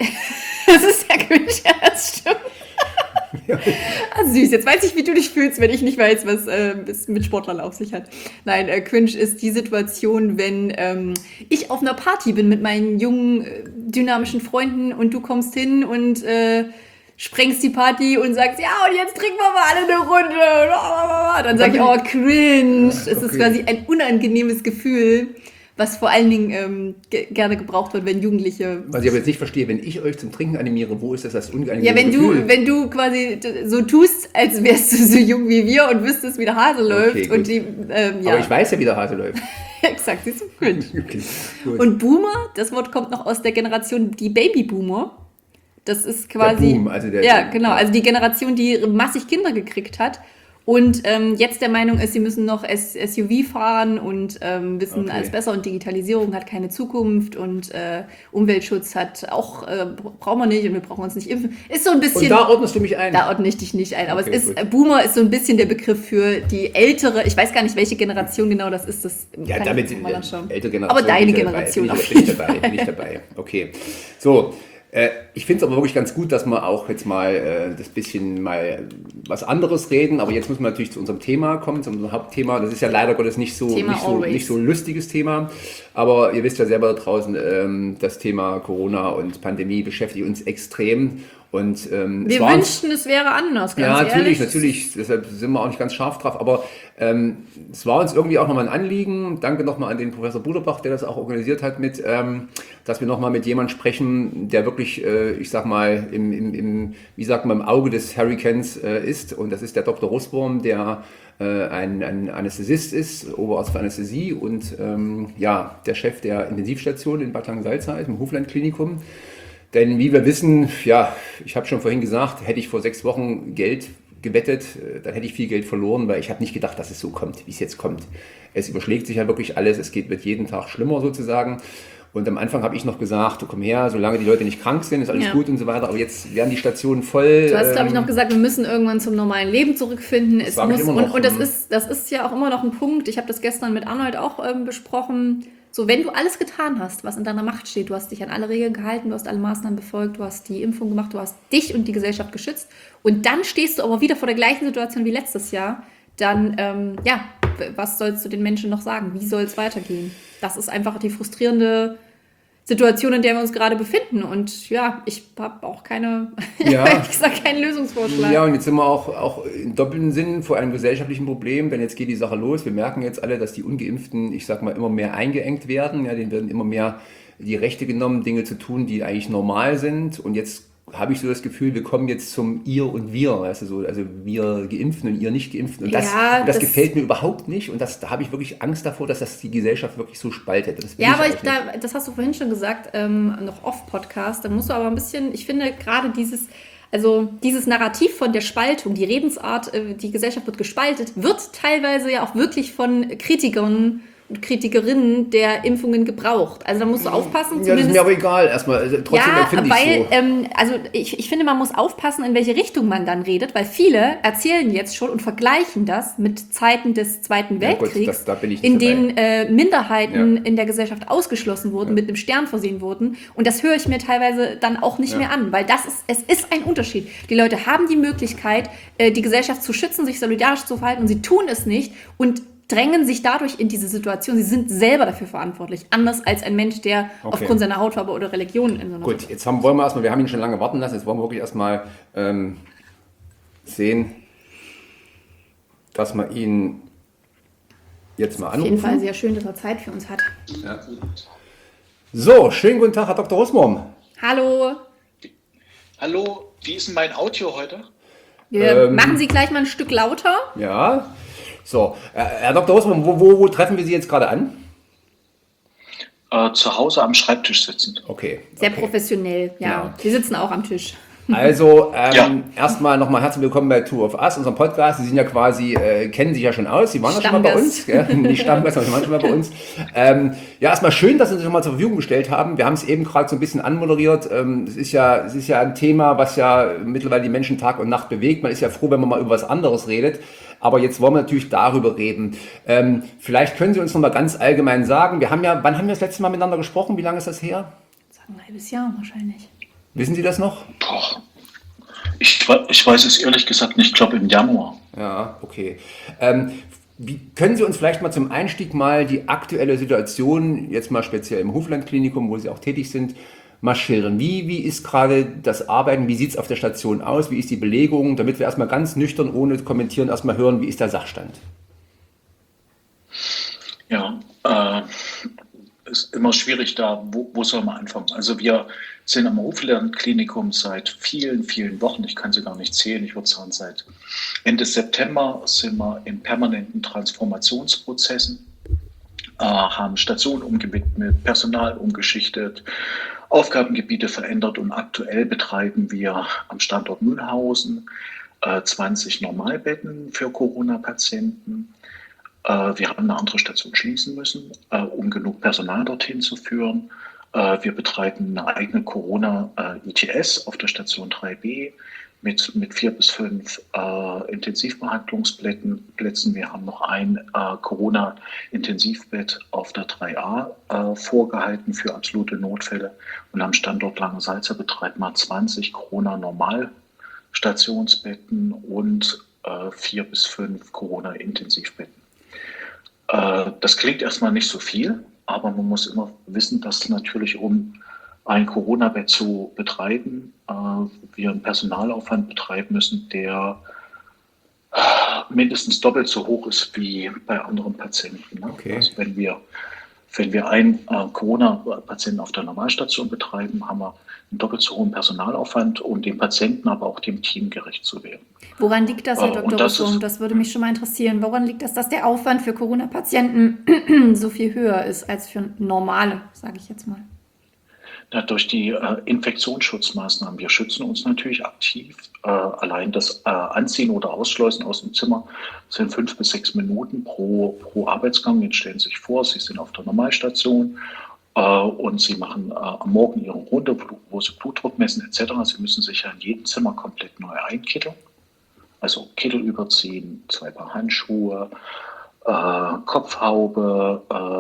Das ist der Cringe, ja, das stimmt. Ja. Also süß, jetzt weiß ich, wie du dich fühlst, wenn ich nicht weiß, was es mit Sportlern auf sich hat. Nein, Cringe ist die Situation, wenn ich auf einer Party bin mit meinen jungen, dynamischen Freunden und du kommst hin und sprengst die Party und sagst, ja, und jetzt trinken wir mal alle eine Runde. Dann sage ich, oh, cringe. Es ist quasi ein unangenehmes Gefühl, was vor allen Dingen gerne gebraucht wird, wenn Jugendliche... Was ich aber jetzt nicht verstehe, wenn ich euch zum Trinken animiere, wo ist das unangenehme Ja, Gefühl? wenn du quasi so tust, als wärst du so jung wie wir und wüsstest, wie der Hase läuft. Okay, Und die, Aber ich weiß ja, wie der Hase läuft. Exakt, siehst du, gut. Okay, gut. Und Boomer, das Wort kommt noch aus der Generation, die Babyboomer. Das ist quasi... Der Boom, also der... Ja, genau, also die Generation, die massig Kinder gekriegt hat. Und jetzt der Meinung ist, sie müssen noch SUV fahren und wissen alles besser und Digitalisierung hat keine Zukunft und Umweltschutz hat auch, brauchen wir nicht und wir brauchen uns nicht impfen. Ist so ein bisschen... Und da ordnest du mich ein? Da ordne ich dich nicht ein, aber Okay, es ist, gut. Boomer ist so ein bisschen der Begriff für die ältere, ich weiß gar nicht, welche Generation genau das ist. Das Ja, kann damit ich mal anschauen. ältere Generation. Aber deine bin ich Generation dabei. auf Bin ich jeden dabei, Fall. bin ich dabei. Okay. So, ich finde es aber wirklich ganz gut, dass wir auch jetzt mal das bisschen mal was anderes reden. Aber jetzt müssen wir natürlich zu unserem Thema kommen, zu unserem Hauptthema. Das ist ja leider Gottes nicht so ein lustiges Thema. Aber ihr wisst ja selber da draußen, das Thema Corona und Pandemie beschäftigt uns extrem. Und, wir wünschten, es wäre anders, ganz ehrlich. ehrlich. Natürlich, deshalb sind wir auch nicht ganz scharf drauf, aber es war uns irgendwie auch nochmal ein Anliegen. Danke nochmal an den Professor Buderbach, der das auch organisiert hat, dass wir nochmal mit jemandem sprechen, der wirklich, ich sag mal, im Auge des Hurrikans ist. Und das ist der Dr. Russwurm, der ein Anästhesist ist, Oberarzt für Anästhesie und der Chef der Intensivstation in Bad Langensalza ist, im Hofland-Klinikum. Denn wie wir wissen, ja, ich habe schon vorhin gesagt, hätte ich vor 6 Wochen Geld gewettet, dann hätte ich viel Geld verloren, weil ich habe nicht gedacht, dass es so kommt, wie es jetzt kommt. Es überschlägt sich ja wirklich alles, wird jeden Tag schlimmer sozusagen. Und am Anfang habe ich noch gesagt, komm her, solange die Leute nicht krank sind, ist alles gut und so weiter. Aber jetzt werden die Stationen voll. Du hast, glaube ich, noch gesagt, wir müssen irgendwann zum normalen Leben zurückfinden. Das ist ja auch immer noch ein Punkt. Ich habe das gestern mit Arnold auch besprochen. So, wenn du alles getan hast, was in deiner Macht steht, du hast dich an alle Regeln gehalten, du hast alle Maßnahmen befolgt, du hast die Impfung gemacht, du hast dich und die Gesellschaft geschützt und dann stehst du aber wieder vor der gleichen Situation wie letztes Jahr, dann, was sollst du den Menschen noch sagen? Wie soll es weitergehen? Das ist einfach die frustrierende Situation, in der wir uns gerade befinden. Und ja, ich habe auch keinen Lösungsvorschlag. Ja, und jetzt sind wir auch im doppelten Sinn vor einem gesellschaftlichen Problem, denn jetzt geht die Sache los. Wir merken jetzt alle, dass die Ungeimpften, ich sag mal, immer mehr eingeengt werden. Ja, denen werden immer mehr die Rechte genommen, Dinge zu tun, die eigentlich normal sind. Und jetzt habe ich so das Gefühl, wir kommen jetzt zum Ihr und Wir, weißt du, so, also wir Geimpften und ihr nicht Geimpften. Und das gefällt mir überhaupt nicht. Und da habe ich wirklich Angst davor, dass das die Gesellschaft wirklich so spaltet. Das hast du vorhin schon gesagt, noch off-Podcast. Da musst du aber ein bisschen, ich finde gerade dieses Narrativ von der Spaltung, die Redensart, die Gesellschaft wird gespaltet, wird teilweise ja auch wirklich von Kritikern und Kritikerinnen der Impfungen gebraucht. Also da musst du aufpassen. Ja, das ist mir aber egal. Erstmal, trotzdem empfinde ich so. Ich finde, man muss aufpassen, in welche Richtung man dann redet, weil viele erzählen jetzt schon und vergleichen das mit Zeiten des Zweiten Weltkriegs, in denen Minderheiten in der Gesellschaft ausgeschlossen wurden, mit einem Stern versehen wurden. Und das höre ich mir teilweise dann auch nicht mehr an, weil es ist ein Unterschied. Die Leute haben die Möglichkeit, die Gesellschaft zu schützen, sich solidarisch zu verhalten und sie tun es nicht und drängen sich dadurch in diese Situation. Sie sind selber dafür verantwortlich. Anders als ein Mensch, der aufgrund seiner Hautfarbe oder Religion in so einer Gut, jetzt wollen wir erstmal, wir haben ihn schon lange warten lassen, jetzt wollen wir wirklich erstmal sehen, dass wir ihn jetzt mal anrufen. Auf jeden Fall sehr schön, dass er Zeit für uns hat. Ja. So, schönen guten Tag, Herr Dr. Russwurm. Hallo. Hallo, wie ist denn mein Audio heute? Machen Sie gleich mal ein Stück lauter. Ja. So, Herr Dr. Russwurm, wo treffen wir Sie jetzt gerade an? Zu Hause am Schreibtisch sitzen. Okay. Sehr professionell, ja. Genau. Wir sitzen auch am Tisch. Also, erstmal nochmal herzlich willkommen bei Two of Us, unserem Podcast. Sie sind ja quasi, kennen sich ja schon aus. Sie waren ja schon mal bei uns. Gell? Nicht Stammgast, aber Sie waren schon mal bei uns. Erstmal schön, dass Sie sich schon mal zur Verfügung gestellt haben. Wir haben es eben gerade so ein bisschen anmoderiert. Es ist ja ein Thema, was ja mittlerweile die Menschen Tag und Nacht bewegt. Man ist ja froh, wenn man mal über was anderes redet. Aber jetzt wollen wir natürlich darüber reden. Vielleicht können Sie uns noch mal ganz allgemein sagen, wann haben wir das letzte Mal miteinander gesprochen? Wie lange ist das her? Ein halbes Jahr wahrscheinlich. Wissen Sie das noch? Boah. Ich weiß es ehrlich gesagt nicht, ich glaube im Januar. Ja, okay. Können Sie uns vielleicht mal zum Einstieg mal die aktuelle Situation, jetzt mal speziell im Hofland-Klinikum, wo Sie auch tätig sind, mal schildern? Wie ist gerade das Arbeiten, wie sieht es auf der Station aus, wie ist die Belegung, damit wir erstmal ganz nüchtern, ohne zu kommentieren, erstmal hören, wie ist der Sachstand? Ja, ist immer schwierig da, wo soll man anfangen? Also wir sind am Hofland-Klinikum seit vielen, vielen Wochen, ich kann sie gar nicht zählen, ich würde sagen seit Ende September sind wir in permanenten Transformationsprozessen, haben Stationen umgewidmet, Personal umgeschichtet, Aufgabengebiete verändert und aktuell betreiben wir am Standort Mühlhausen 20 Normalbetten für Corona-Patienten. Wir haben eine andere Station schließen müssen, um genug Personal dorthin zu führen. Wir betreiben eine eigene Corona-ITS auf der Station 3b mit 4 bis 5 Intensivbehandlungsplätzen. Wir haben noch ein Corona-Intensivbett auf der 3a vorgehalten für absolute Notfälle. Und am Standort Langensalza betreiben wir 20 Corona-Normalstationsbetten und 4 bis 5 Corona-Intensivbetten. Das klingt erstmal nicht so viel, aber man muss immer wissen, dass natürlich, um ein Corona-Bett zu betreiben, wir einen Personalaufwand betreiben müssen, der mindestens doppelt so hoch ist wie bei anderen Patienten. Ne? Okay. Also wenn wir einen Corona-Patienten auf der Normalstation betreiben, haben wir einen doppelt so hohen Personalaufwand, um dem Patienten, aber auch dem Team gerecht zu werden. Woran liegt das, Herr Dr. Russo? Das würde mich schon mal interessieren. Woran liegt das, dass der Aufwand für Corona-Patienten so viel höher ist als für normale, sage ich jetzt mal? Ja, durch die Infektionsschutzmaßnahmen. Wir schützen uns natürlich aktiv. Allein das Anziehen oder Ausschleusen aus dem Zimmer sind 5 bis 6 Minuten pro Arbeitsgang. Jetzt stellen Sie sich vor, Sie sind auf der Normalstation und Sie machen am Morgen Ihre Runde, wo Sie Blutdruck messen etc. Sie müssen sich ja in jedem Zimmer komplett neu einkitteln. Also Kittel überziehen, 2 Paar Handschuhe, Kopfhaube,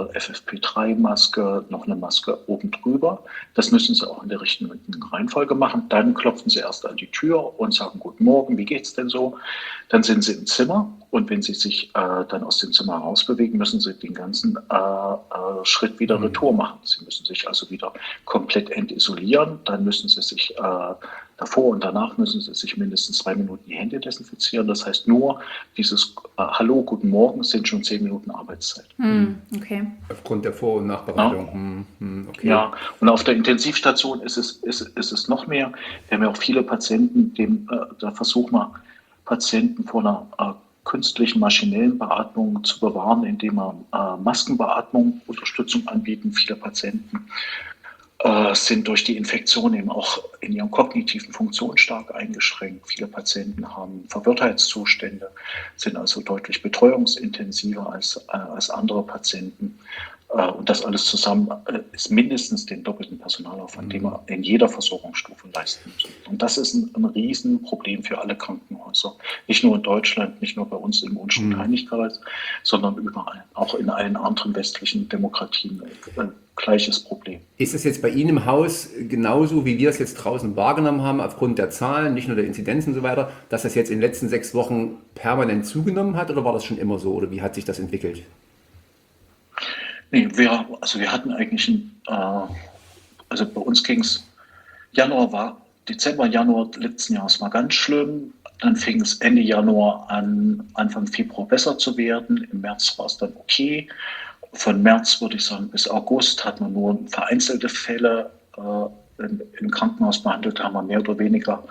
FFP3-Maske, noch eine Maske oben drüber. Das müssen Sie auch in der richtigen Reihenfolge machen. Dann klopfen Sie erst an die Tür und sagen, guten Morgen, wie geht's denn so? Dann sind Sie im Zimmer und wenn Sie sich dann aus dem Zimmer rausbewegen, müssen Sie den ganzen Schritt wieder retour machen. Sie müssen sich also wieder komplett entisolieren. Dann müssen Sie sich davor und danach müssen Sie sich mindestens 2 Minuten die Hände desinfizieren. Das heißt, nur dieses Hallo, guten Morgen sind schon 10 Minuten Arbeitszeit. Okay. Aufgrund der Vor- und Nachbereitung. Okay. Ja, und auf der Intensivstation ist es noch mehr. Wir haben ja auch viele Patienten, da versuchen wir, Patienten vor einer künstlichen maschinellen Beatmung zu bewahren, indem wir Maskenbeatmung, Unterstützung anbieten. Viele Patienten sind durch die Infektion eben auch in ihren kognitiven Funktionen stark eingeschränkt. Viele Patienten haben Verwirrtheitszustände, sind also deutlich betreuungsintensiver als andere Patienten. Und das alles zusammen ist mindestens den doppelten Personalaufwand, den wir in jeder Versorgungsstufe leisten müssen. Und das ist ein Riesenproblem für alle Krankenhäuser. Nicht nur in Deutschland, nicht nur bei uns im Unstrut-Heinrich-Kreis, sondern überall. Auch in allen anderen westlichen Demokratien gleiches Problem. Ist es jetzt bei Ihnen im Haus genauso, wie wir es jetzt draußen wahrgenommen haben, aufgrund der Zahlen, nicht nur der Inzidenzen und so weiter, dass das jetzt in den letzten 6 Wochen permanent zugenommen hat oder war das schon immer so oder wie hat sich das entwickelt? Nee, wir hatten eigentlich also bei uns ging es, Dezember, Januar letzten Jahres war ganz schlimm. Dann fing es Ende Januar an, Anfang Februar besser zu werden. Im März war es dann okay. Von März, würde ich sagen, bis August hat man nur vereinzelte Fälle im Krankenhaus behandelt, haben wir mehr oder weniger,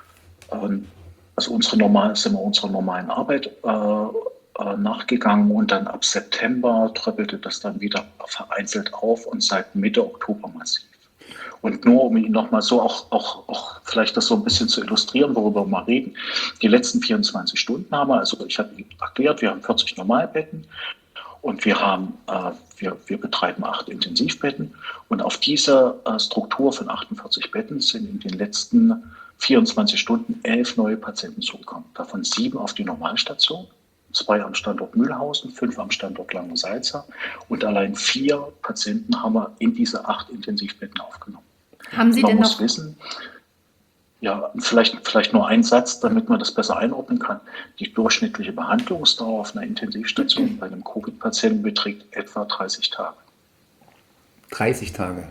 sind wir unserer normalen Arbeit nachgegangen und dann ab September tröppelte das dann wieder vereinzelt auf und seit Mitte Oktober massiv. Und nur um Ihnen nochmal so auch vielleicht das so ein bisschen zu illustrieren, worüber wir mal reden, die letzten 24 Stunden haben wir, also ich habe Ihnen erklärt, wir haben 40 Normalbetten und wir betreiben 8 Intensivbetten und auf diese Struktur von 48 Betten sind in den letzten 24 Stunden 11 neue Patienten zugekommen, davon 7 auf die Normalstation. 2 am Standort Mühlhausen, 5 am Standort Langensalza und allein 4 Patienten haben wir in diese 8 Intensivbetten aufgenommen. Haben Sie Man denn muss noch wissen, ja, vielleicht nur ein Satz, damit man das besser einordnen kann. Die durchschnittliche Behandlungsdauer auf einer Intensivstation bei einem Covid-Patienten beträgt etwa 30 Tage. 30 Tage?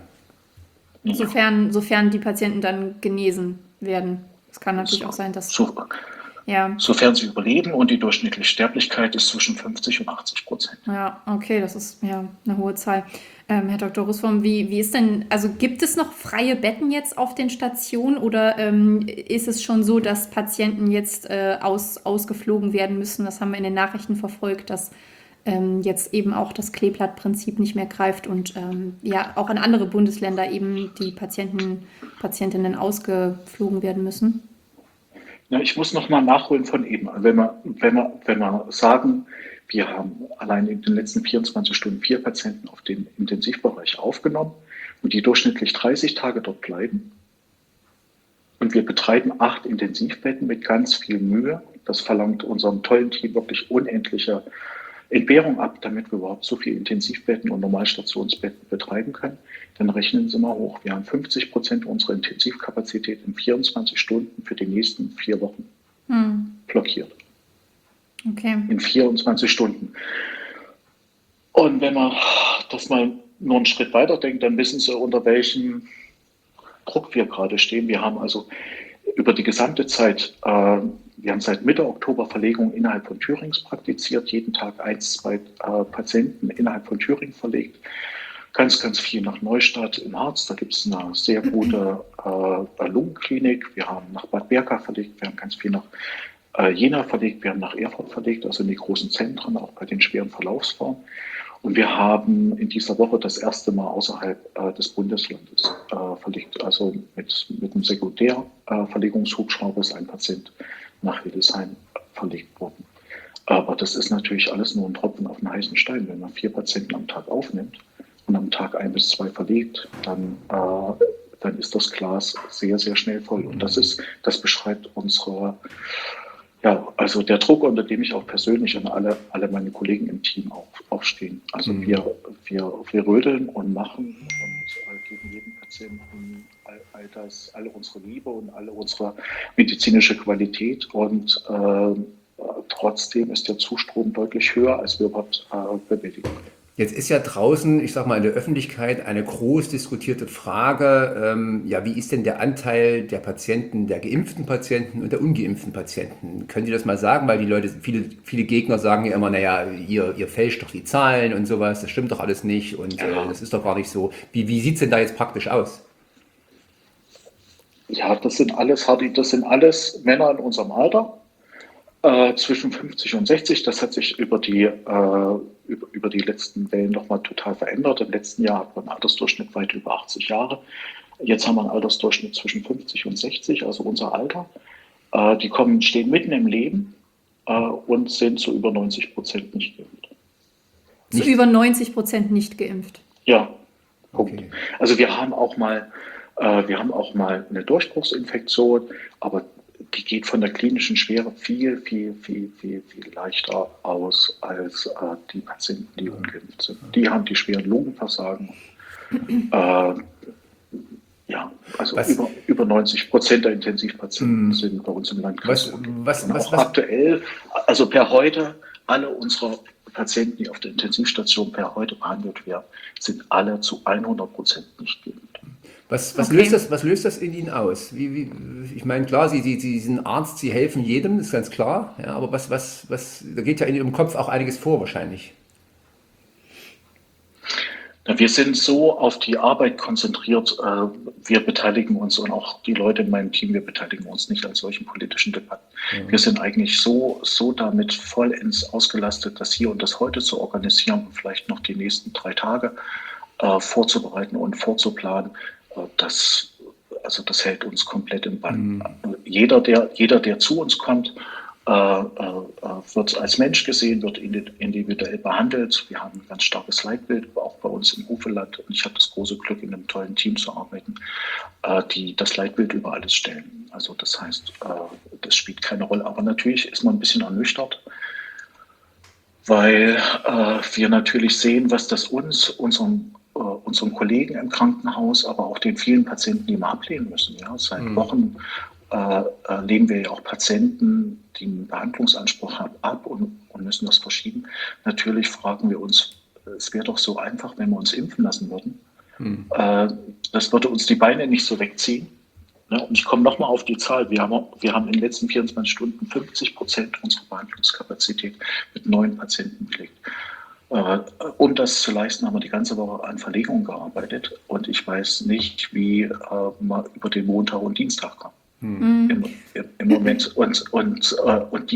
sofern die Patienten dann genesen werden? Es kann natürlich auch sein, dass... Ja, sofern sie überleben, und die durchschnittliche Sterblichkeit ist zwischen 50 und 80%. ja, okay, das ist ja eine hohe Zahl. Herr Dr. Russwurm, wie ist denn, also gibt es noch freie Betten jetzt auf den Stationen oder ist es schon so, dass Patienten jetzt ausgeflogen werden müssen? Das haben wir in den Nachrichten verfolgt, dass jetzt eben auch das Kleeblattprinzip nicht mehr greift und ja auch in andere Bundesländer eben die Patientinnen ausgeflogen werden müssen. Ja, ich muss noch mal nachholen von eben. Wenn wir sagen, wir haben allein in den letzten 24 Stunden 4 Patienten auf den Intensivbereich aufgenommen und die durchschnittlich 30 Tage dort bleiben, und wir betreiben 8 Intensivbetten mit ganz viel Mühe. Das verlangt unserem tollen Team wirklich unendliche Entbehrung ab, damit wir überhaupt so viele Intensivbetten und Normalstationsbetten betreiben können. Dann rechnen Sie mal hoch. Wir haben 50% unserer Intensivkapazität in 24 Stunden für die nächsten 4 Wochen blockiert. Okay. In 24 Stunden. Und wenn man das mal nur einen Schritt weiter denkt, dann wissen Sie, unter welchem Druck wir gerade stehen. Wir haben also über die gesamte Zeit, wir haben seit Mitte Oktober Verlegung innerhalb von Thürings praktiziert, jeden Tag 1, 2 Patienten innerhalb von Thüringen verlegt. Ganz, ganz viel nach Neustadt im Harz, da gibt es eine sehr gute Lungenklinik. Wir haben nach Bad Berka verlegt, wir haben ganz viel nach Jena verlegt, wir haben nach Erfurt verlegt, also in die großen Zentren, auch bei den schweren Verlaufsformen. Und wir haben in dieser Woche das erste Mal außerhalb des Bundeslandes verlegt. Also mit einem Sekundärverlegungshubschrauber ist ein Patient nach Hildesheim verlegt worden. Aber das ist natürlich alles nur ein Tropfen auf den heißen Stein. Wenn man 4 Patienten am Tag aufnimmt und am Tag 1 bis 2 verlegt, dann ist das Glas sehr, sehr schnell voll. Und das beschreibt unsere, ja, also der Druck, unter dem ich auch persönlich und alle meine Kollegen im Team aufstehen. Also wir rödeln und machen und geben jedem Patienten alle unsere Liebe und alle unsere medizinische Qualität. Und trotzdem ist der Zustrom deutlich höher, als wir überhaupt bewältigen können. Jetzt ist ja draußen, ich sag mal, in der Öffentlichkeit eine groß diskutierte Frage, ja, wie ist denn der Anteil der Patienten, der geimpften Patienten und der ungeimpften Patienten? Können Sie das mal sagen? Weil die Leute, viele Gegner sagen ja immer, naja, ihr fälscht doch die Zahlen und sowas, das stimmt doch alles nicht und das ist doch gar nicht so. Wie sieht es denn da jetzt praktisch aus? Ja, das sind alles Männer in unserem Alter. Zwischen 50 und 60, das hat sich über die letzten Wellen nochmal total verändert. Im letzten Jahr hat man einen Altersdurchschnitt weit über 80 Jahre. Jetzt haben wir einen Altersdurchschnitt zwischen 50 und 60, also unser Alter. Die stehen mitten im Leben und sind zu über 90% nicht geimpft. Zu über 90% nicht geimpft. Ja, Punkt. Okay. Also wir haben auch mal eine Durchbruchsinfektion, aber die geht von der klinischen Schwere viel, viel, viel, viel, viel leichter aus als die Patienten, die ungeimpft sind. Die haben die schweren Lungenversagen. Ja, also über 90% der Intensivpatienten sind bei uns im Landkreis. Aktuell, also per heute, alle unsere Patienten, die auf der Intensivstation per heute behandelt werden, sind alle zu 100% nicht geimpft. Was löst das in Ihnen aus? Ich meine, klar, Sie sind Arzt, Sie helfen jedem, ist ganz klar. Ja, aber da geht ja in Ihrem Kopf auch einiges vor wahrscheinlich. Wir sind so auf die Arbeit konzentriert. Wir beteiligen uns, und auch die Leute in meinem Team, wir beteiligen uns nicht an solchen politischen Debatten. Ja. Wir sind eigentlich so damit vollends ausgelastet, das hier und das heute zu organisieren und vielleicht noch die nächsten 3 Tage vorzubereiten und vorzuplanen. Das hält uns komplett im Bann. Jeder, der zu uns kommt, wird als Mensch gesehen, wird individuell behandelt. Wir haben ein ganz starkes Leitbild, auch bei uns im Uferland. Und ich habe das große Glück, in einem tollen Team zu arbeiten, die das Leitbild über alles stellen. Also das heißt, das spielt keine Rolle. Aber natürlich ist man ein bisschen ernüchtert, weil wir natürlich sehen, was das unseren Kollegen im Krankenhaus, aber auch den vielen Patienten, die wir ablehnen müssen. Ja? Seit Wochen lehnen wir ja auch Patienten, die einen Behandlungsanspruch haben, ab und müssen das verschieben. Natürlich fragen wir uns, es wäre doch so einfach, wenn wir uns impfen lassen würden. Das würde uns die Beine nicht so wegziehen. Ja, und ich komme nochmal auf die Zahl. Wir haben in den letzten 24 Stunden 50% unserer Behandlungskapazität mit neuen Patienten belegt. Um das zu leisten, haben wir die ganze Woche an Verlegungen gearbeitet. Und ich weiß nicht, wie man über den Montag und Dienstag kam. Im Moment. Und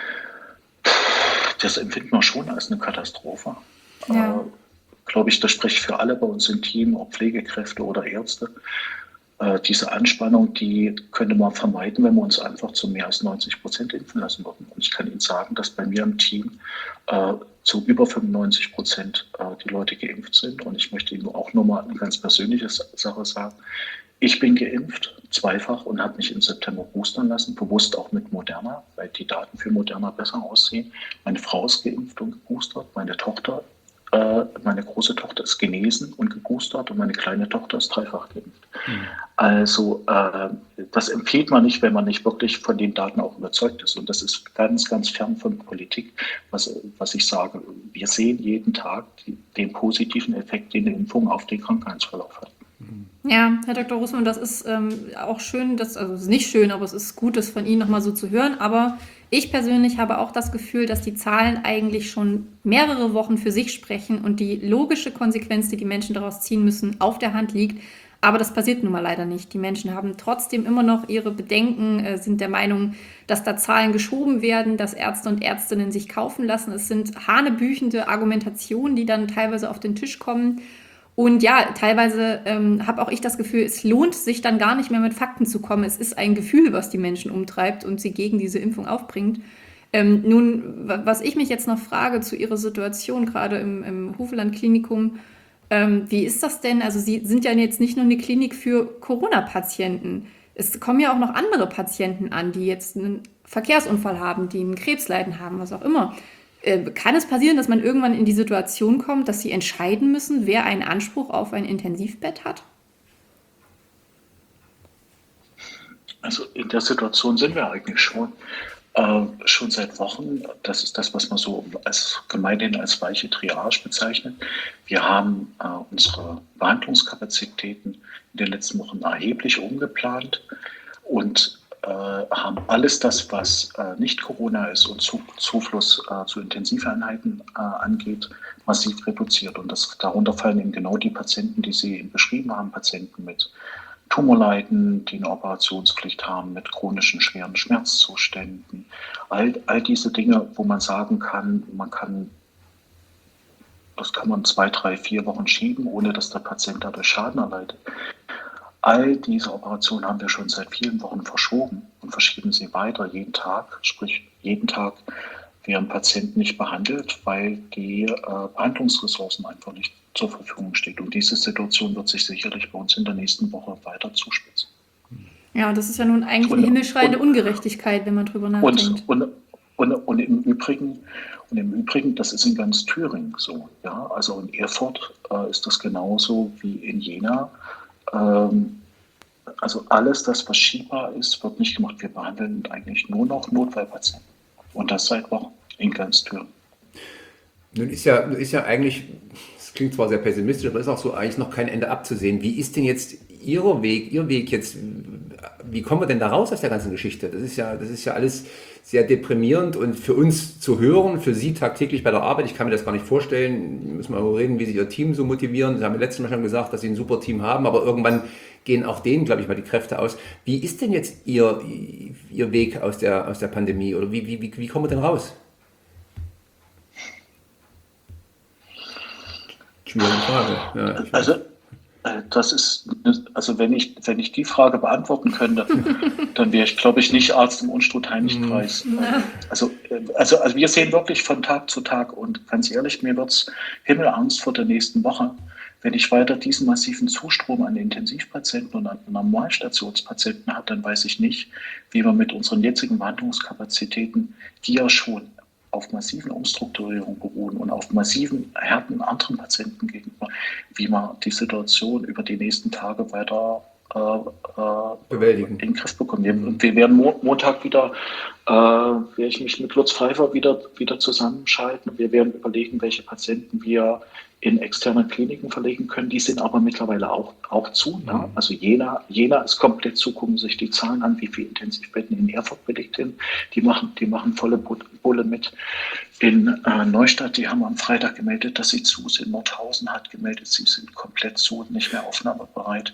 das empfinden wir schon als eine Katastrophe. Ja. Glaube ich, das spricht für alle bei uns im Team, ob Pflegekräfte oder Ärzte. Diese Anspannung, die könnte man vermeiden, wenn wir uns einfach zu mehr als 90% impfen lassen würden. Und ich kann Ihnen sagen, dass bei mir im Team zu über 95% die Leute geimpft sind. Und ich möchte Ihnen auch nochmal eine ganz persönliche Sache sagen. Ich bin geimpft, zweifach, und habe mich im September boostern lassen, bewusst auch mit Moderna, weil die Daten für Moderna besser aussehen. Meine Frau ist geimpft und geboostert, meine große Tochter ist genesen und geboostert und meine kleine Tochter ist dreifach geimpft. Also das empfiehlt man nicht, wenn man nicht wirklich von den Daten auch überzeugt ist. Und das ist ganz, ganz fern von Politik, was ich sage. Wir sehen jeden Tag den positiven Effekt, den eine Impfung auf den Krankheitsverlauf hat. Ja, Herr Dr. Russmann, das ist auch schön, also es ist nicht schön, aber es ist gut, das von Ihnen nochmal so zu hören. Aber ich persönlich habe auch das Gefühl, dass die Zahlen eigentlich schon mehrere Wochen für sich sprechen und die logische Konsequenz, die die Menschen daraus ziehen müssen, auf der Hand liegt. Aber das passiert nun mal leider nicht. Die Menschen haben trotzdem immer noch ihre Bedenken, sind der Meinung, dass da Zahlen geschoben werden, dass Ärzte und Ärztinnen sich kaufen lassen. Es sind hanebüchende Argumentationen, die dann teilweise auf den Tisch kommen. Und ja, teilweise habe auch ich das Gefühl, es lohnt sich dann gar nicht mehr mit Fakten zu kommen. Es ist ein Gefühl, was die Menschen umtreibt und sie gegen diese Impfung aufbringt. Nun, was ich mich jetzt noch frage zu Ihrer Situation, gerade im Hufeland-Klinikum, wie ist das denn? Also Sie sind ja jetzt nicht nur eine Klinik für Corona-Patienten. Es kommen ja auch noch andere Patienten an, die jetzt einen Verkehrsunfall haben, die einen Krebsleiden haben, was auch immer. Kann es passieren, dass man irgendwann in die Situation kommt, dass Sie entscheiden müssen, wer einen Anspruch auf ein Intensivbett hat? Also in der Situation sind wir eigentlich schon seit Wochen. Das ist das, was man so gemeinhin als weiche Triage bezeichnet. Wir haben unsere Behandlungskapazitäten in den letzten Wochen erheblich umgeplant und haben alles das, was nicht Corona ist und Zufluss zu Intensiveinheiten angeht, massiv reduziert. Und darunter fallen eben genau die Patienten, die Sie eben beschrieben haben, Patienten mit Tumorleiden, die eine Operationspflicht haben, mit chronischen schweren Schmerzzuständen. All diese Dinge, wo man sagen kann, das kann man 2, 3, 4 Wochen schieben, ohne dass der Patient dadurch Schaden erleidet. All diese Operationen haben wir schon seit vielen Wochen verschoben und verschieben sie weiter jeden Tag. Sprich, jeden Tag werden Patienten nicht behandelt, weil die Behandlungsressourcen einfach nicht zur Verfügung stehen. Und diese Situation wird sich sicherlich bei uns in der nächsten Woche weiter zuspitzen. Ja, das ist ja nun eigentlich eine himmelschreiende Ungerechtigkeit, wenn man drüber nachdenkt. Und im Übrigen, das ist in ganz Thüringen so. Ja? Also in Erfurt ist das genauso wie in Jena. Also alles, das verschiebbar ist, wird nicht gemacht. Wir behandeln eigentlich nur noch Notfallpatienten. Und das seit Wochen in ganz Thüringen. Nun ist ja eigentlich, das klingt zwar sehr pessimistisch, aber ist auch so eigentlich noch kein Ende abzusehen. Wie ist denn jetzt Ihr Weg jetzt? Wie kommen wir denn da raus aus der ganzen Geschichte? Das ist ja alles sehr deprimierend und für uns zu hören, für Sie tagtäglich bei der Arbeit, ich kann mir das gar nicht vorstellen, müssen wir darüber reden, wie Sie Ihr Team so motivieren. Sie haben ja letztes Mal schon gesagt, dass Sie ein super Team haben, aber irgendwann gehen auch denen, glaube ich, mal die Kräfte aus. Wie ist denn jetzt Ihr Weg aus der Pandemie oder wie kommen wir denn raus? Schwierige Frage. Ja, wenn ich die Frage beantworten könnte, dann wäre ich, glaube ich, nicht Arzt im Unstrut-Heinrich-Preis. Also wir sehen wirklich von Tag zu Tag und ganz ehrlich, mir wird es Himmelangst vor der nächsten Woche, wenn ich weiter diesen massiven Zustrom an Intensivpatienten und an Normalstationspatienten habe, dann weiß ich nicht, wie wir mit unseren jetzigen Behandlungskapazitäten, die ja schon auf massiven Umstrukturierungen beruhen und auf massiven Härten anderen Patienten gegenüber, wie man die Situation über die nächsten Tage weiter bewältigen. in den Griff bekommen. Wir werden Montag wieder, werde ich mich mit Lutz Pfeiffer wieder zusammenschalten. Wir werden überlegen, welche Patienten wir in externe Kliniken verlegen können. Die sind aber mittlerweile auch zu. Ne? Also Jena ist komplett zu, gucken sich die Zahlen an, wie viele Intensivbetten in Erfurt belegt sind. Die machen volle Bulle mit. In Neustadt, die haben am Freitag gemeldet, dass sie zu sind. Nordhausen hat gemeldet, sie sind komplett zu und nicht mehr aufnahmebereit.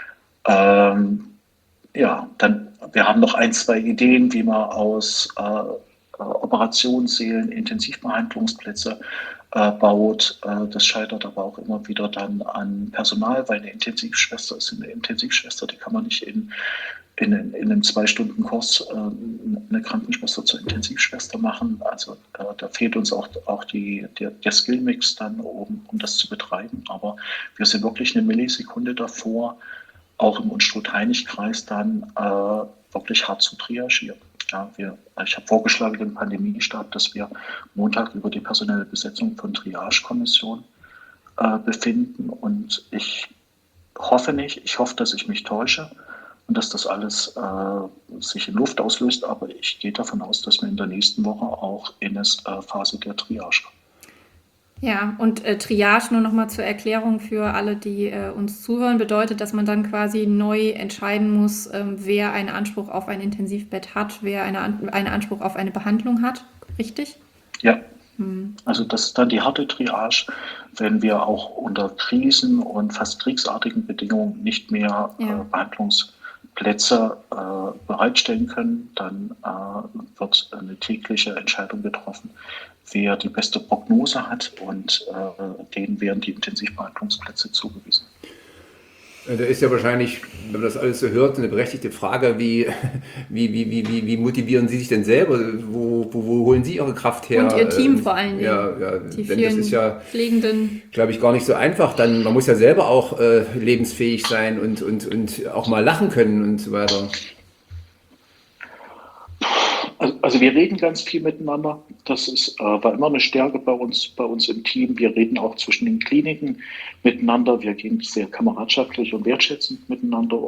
Wir haben noch 1, 2 Ideen, wie man aus Operationssälen Intensivbehandlungsplätze baut. Das scheitert aber auch immer wieder dann an Personal, weil eine Intensivschwester ist eine Intensivschwester, die kann man nicht in einem 2-Stunden-Kurs eine Krankenschwester zur Intensivschwester machen. Also da fehlt uns auch der Skillmix dann, um das zu betreiben. Aber wir sind wirklich eine Millisekunde davor, auch im Unstrut-Heinig-Kreis dann wirklich hart zu triagieren. Ja, ich habe vorgeschlagen dem Pandemiestab, dass wir Montag über die personelle Besetzung von Triage-Kommission befinden. Und ich hoffe, dass ich mich täusche und dass das alles sich in Luft auslöst. Aber ich gehe davon aus, dass wir in der nächsten Woche auch in eine Phase der Triage kommen. Ja, und Triage, nur nochmal zur Erklärung für alle, die uns zuhören, bedeutet, dass man dann quasi neu entscheiden muss, wer einen Anspruch auf ein Intensivbett hat, wer einen Anspruch auf eine Behandlung hat, richtig? Ja, also das ist dann die harte Triage, wenn wir auch unter Krisen und fast kriegsartigen Bedingungen nicht mehr Behandlungsplätze bereitstellen können, dann wird eine tägliche Entscheidung getroffen, wer die beste Prognose hat und denen werden die Intensivbehandlungsplätze zugewiesen. Da ist ja wahrscheinlich, wenn man das alles so hört, eine berechtigte Frage, wie motivieren Sie sich denn selber? Wo holen Sie Ihre Kraft her? Und Ihr Team vor allen Dingen. Ja, die denn das ist ja, Pflegenden. glaube ich, gar nicht so einfach. Dann, man muss ja selber auch lebensfähig sein und auch mal lachen können und so weiter. Also wir reden ganz viel miteinander. Das war immer eine Stärke bei uns im Team. Wir reden auch zwischen den Kliniken miteinander. Wir gehen sehr kameradschaftlich und wertschätzend miteinander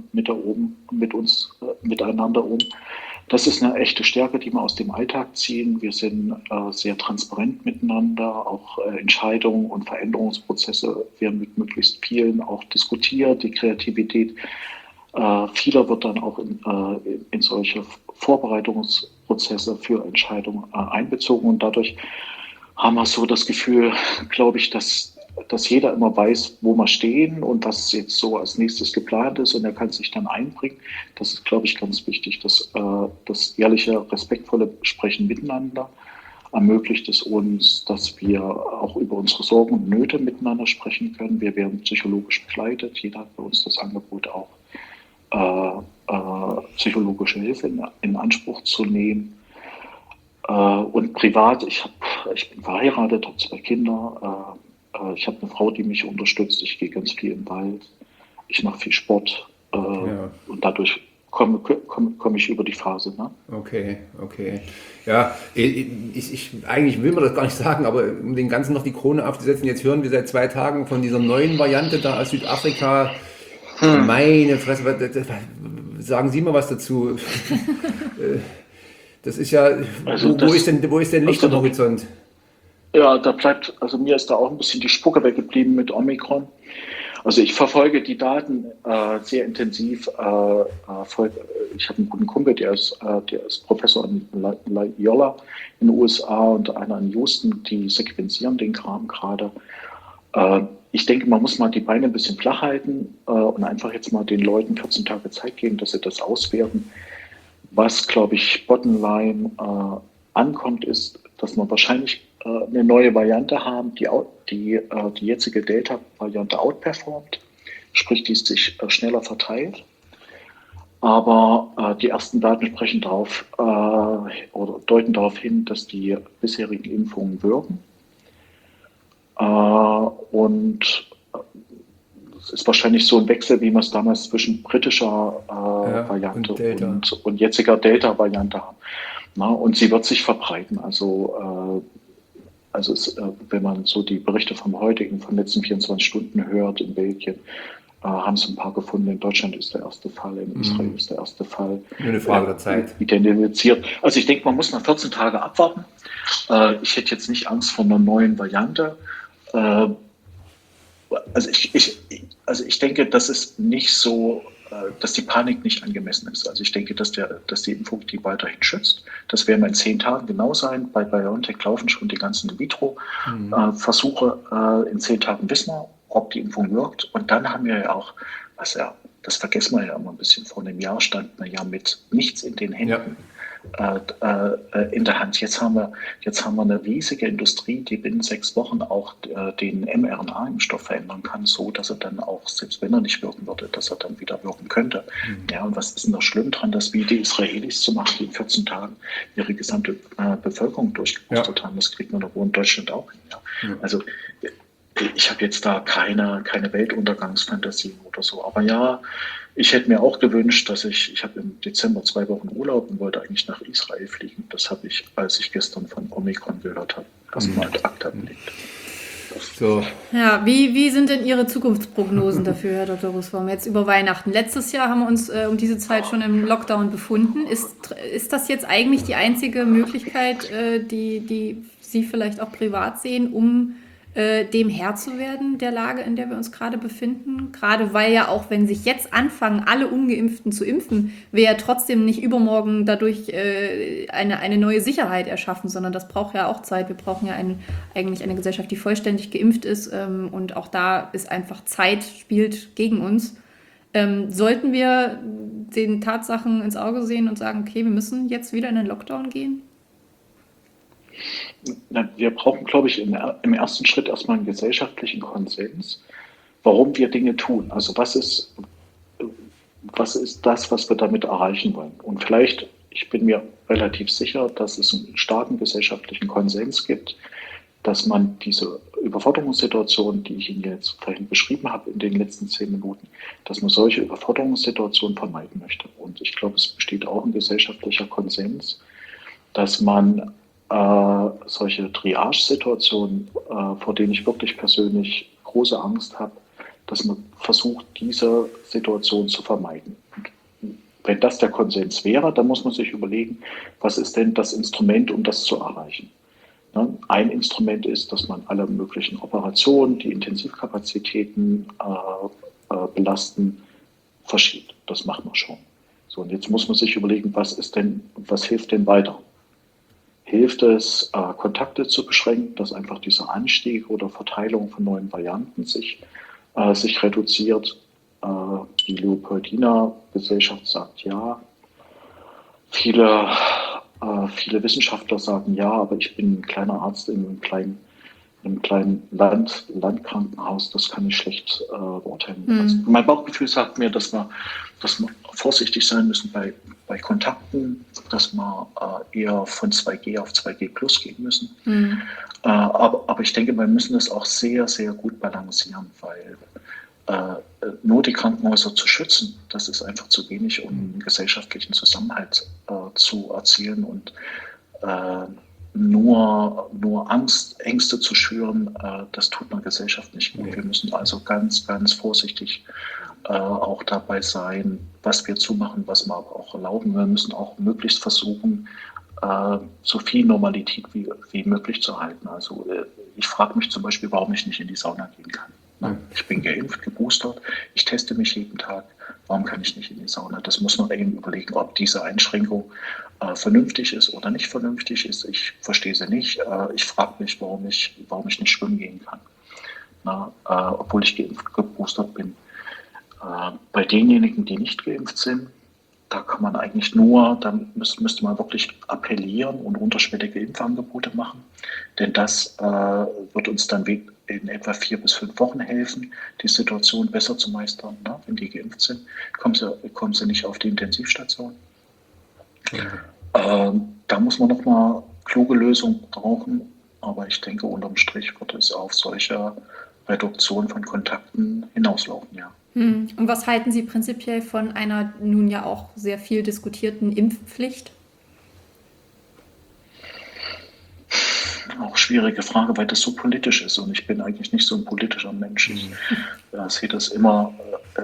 um. Das ist eine echte Stärke, die wir aus dem Alltag ziehen. Wir sind sehr transparent miteinander. Auch Entscheidungen und Veränderungsprozesse werden mit möglichst vielen auch diskutiert. Die Kreativität vieler wird dann auch in solche Vorbereitungsprozesse für Entscheidungen einbezogen. Und dadurch haben wir so das Gefühl, glaube ich, dass jeder immer weiß, wo wir stehen und was jetzt so als nächstes geplant ist. Und er kann sich dann einbringen. Das ist, glaube ich, ganz wichtig. Das ehrliche, respektvolle Sprechen miteinander ermöglicht es uns, dass wir auch über unsere Sorgen und Nöte miteinander sprechen können. Wir werden psychologisch begleitet. Jeder hat bei uns das Angebot auch, psychologische Hilfe in Anspruch zu nehmen. Und privat, ich bin verheiratet, habe 2 Kinder. Ich habe eine Frau, die mich unterstützt. Ich gehe ganz viel im Wald. Ich mache viel Sport. Und dadurch komme ich über die Phase. Ne? Okay. Ja, eigentlich will man das gar nicht sagen, aber um den Ganzen noch die Krone aufzusetzen, jetzt hören wir seit 2 Tagen von dieser neuen Variante da aus Südafrika. Meine Fresse, sagen Sie mal was dazu. Das ist ja, also wo ist denn Licht am Horizont? Ja, mir ist da auch ein bisschen die Spucke weggeblieben mit Omikron. Also ich verfolge die Daten sehr intensiv. Ich habe einen guten Kumpel, der ist Professor in Loyola in den USA und einer in Houston, die sequenzieren den Kram gerade. Ich denke, man muss mal die Beine ein bisschen flach halten und einfach jetzt mal den Leuten 14 Tage Zeit geben, dass sie das auswerten. Was, glaube ich, bottomline ankommt, ist, dass wir wahrscheinlich eine neue Variante haben, die jetzige Delta-Variante outperformt, sprich, die sich schneller verteilt. Aber die ersten Daten sprechen oder deuten darauf hin, dass die bisherigen Impfungen wirken. Und es ist wahrscheinlich so ein Wechsel, wie wir es damals zwischen britischer Variante und jetziger Delta-Variante haben. Und sie wird sich verbreiten. Also wenn man so die Berichte von den letzten 24 Stunden hört in Belgien, haben es ein paar gefunden. In Deutschland ist der erste Fall, in Israel ist der erste Fall. Nur eine Frage der Zeit. Identifiziert. Also ich denke, man muss noch 14 Tage abwarten. Ich hätte jetzt nicht Angst vor einer neuen Variante. Also ich denke, dass es nicht so, dass die Panik nicht angemessen ist. Also ich denke, dass die Impfung die weiterhin schützt. Das werden wir in 10 Tagen genau sein. Bei BioNTech laufen schon die ganzen In-vitro-Versuche. In 10 Tagen wissen wir, ob die Impfung wirkt. Und dann haben wir ja auch, das vergessen wir ja immer ein bisschen, vor einem Jahr standen wir ja mit nichts in den Händen. In der Hand. Jetzt haben wir eine riesige Industrie, die binnen 6 Wochen auch den mRNA-Impfstoff verändern kann, so dass er dann auch, selbst wenn er nicht wirken würde, dass er dann wieder wirken könnte. Ja, und was ist denn da schlimm dran, das wie die Israelis zu machen, die in 14 Tagen ihre gesamte Bevölkerung durchgeboostert haben? Das kriegt man doch wohl in Deutschland auch hin. Ja. Also ich habe jetzt da keine Weltuntergangsfantasien oder so, aber ja, ich hätte mir auch gewünscht, dass ich habe im Dezember 2 Wochen Urlaub und wollte eigentlich nach Israel fliegen. Das habe ich, als ich gestern von Omikron gehört habe, erstmal ad acta gelegt. So. Ja, wie sind denn Ihre Zukunftsprognosen dafür, Herr Dr. Russwurm, jetzt über Weihnachten? Letztes Jahr haben wir uns um diese Zeit schon im Lockdown befunden. Ist das jetzt eigentlich die einzige Möglichkeit, die Sie vielleicht auch privat sehen, um dem Herr zu werden, der Lage, in der wir uns gerade befinden? Gerade weil ja auch, wenn sich jetzt anfangen, alle Ungeimpften zu impfen, wir ja trotzdem nicht übermorgen dadurch eine neue Sicherheit erschaffen, sondern das braucht ja auch Zeit. Wir brauchen ja eigentlich eine Gesellschaft, die vollständig geimpft ist, und auch da ist einfach Zeit, spielt gegen uns. Sollten wir den Tatsachen ins Auge sehen und sagen, okay, wir müssen jetzt wieder in den Lockdown gehen? Wir brauchen, glaube ich, im ersten Schritt erstmal einen gesellschaftlichen Konsens, warum wir Dinge tun. Also was ist das, was wir damit erreichen wollen? Und vielleicht, ich bin mir relativ sicher, dass es einen starken gesellschaftlichen Konsens gibt, dass man diese Überforderungssituation, die ich Ihnen jetzt vorhin beschrieben habe in den letzten 10 Minuten, dass man solche Überforderungssituationen vermeiden möchte. Und ich glaube, es besteht auch ein gesellschaftlicher Konsens, dass man solche Triage-Situationen, vor denen ich wirklich persönlich große Angst habe, dass man versucht, diese Situation zu vermeiden. Und wenn das der Konsens wäre, dann muss man sich überlegen, was ist denn das Instrument, um das zu erreichen. Ein Instrument ist, dass man alle möglichen Operationen, die Intensivkapazitäten belasten, verschiebt. Das macht man schon. So, und jetzt muss man sich überlegen, was hilft denn weiter? Hilft es, Kontakte zu beschränken, dass einfach dieser Anstieg oder Verteilung von neuen Varianten sich reduziert? Die Leopoldina-Gesellschaft sagt ja. Viele Wissenschaftler sagen ja, aber ich bin ein kleiner Arzt in einem kleinen Landkrankenhaus, das kann ich schlecht beurteilen. Also mein Bauchgefühl sagt mir, dass wir vorsichtig sein müssen bei Kontakten, dass wir eher von 2G auf 2G plus gehen müssen. Aber ich denke, wir müssen das auch sehr, sehr gut balancieren, weil nur die Krankenhäuser zu schützen, das ist einfach zu wenig, um einen gesellschaftlichen Zusammenhalt zu erzielen, und nur Ängste zu schüren, das tut einer Gesellschaft nicht gut. Wir müssen also ganz, ganz vorsichtig auch dabei sein, was wir zumachen, was wir aber auch erlauben. Wir müssen auch möglichst versuchen, so viel Normalität wie möglich zu halten. Also ich frage mich zum Beispiel, warum ich nicht in die Sauna gehen kann. Ich bin geimpft, geboostert, ich teste mich jeden Tag. Warum kann ich nicht in die Sauna? Das muss man eben überlegen, ob diese Einschränkung vernünftig ist oder nicht vernünftig ist. Ich verstehe sie nicht. Ich frage mich, warum ich nicht schwimmen gehen kann, obwohl ich geimpft, geboostert bin. Bei denjenigen, die nicht geimpft sind, da kann man eigentlich da müsste man wirklich appellieren und unterschwellige Impfangebote machen. Denn das wird uns dann in etwa 4 bis 5 Wochen helfen, die Situation besser zu meistern. Wenn die geimpft sind, kommen sie nicht auf die Intensivstation. Da muss man nochmal kluge Lösungen brauchen. Aber ich denke, unterm Strich wird es auf solche Reduktion von Kontakten hinauslaufen, ja. Und was halten Sie prinzipiell von einer nun ja auch sehr viel diskutierten Impfpflicht? Auch schwierige Frage, weil das so politisch ist, und ich bin eigentlich nicht so ein politischer Mensch. Ich sehe das immer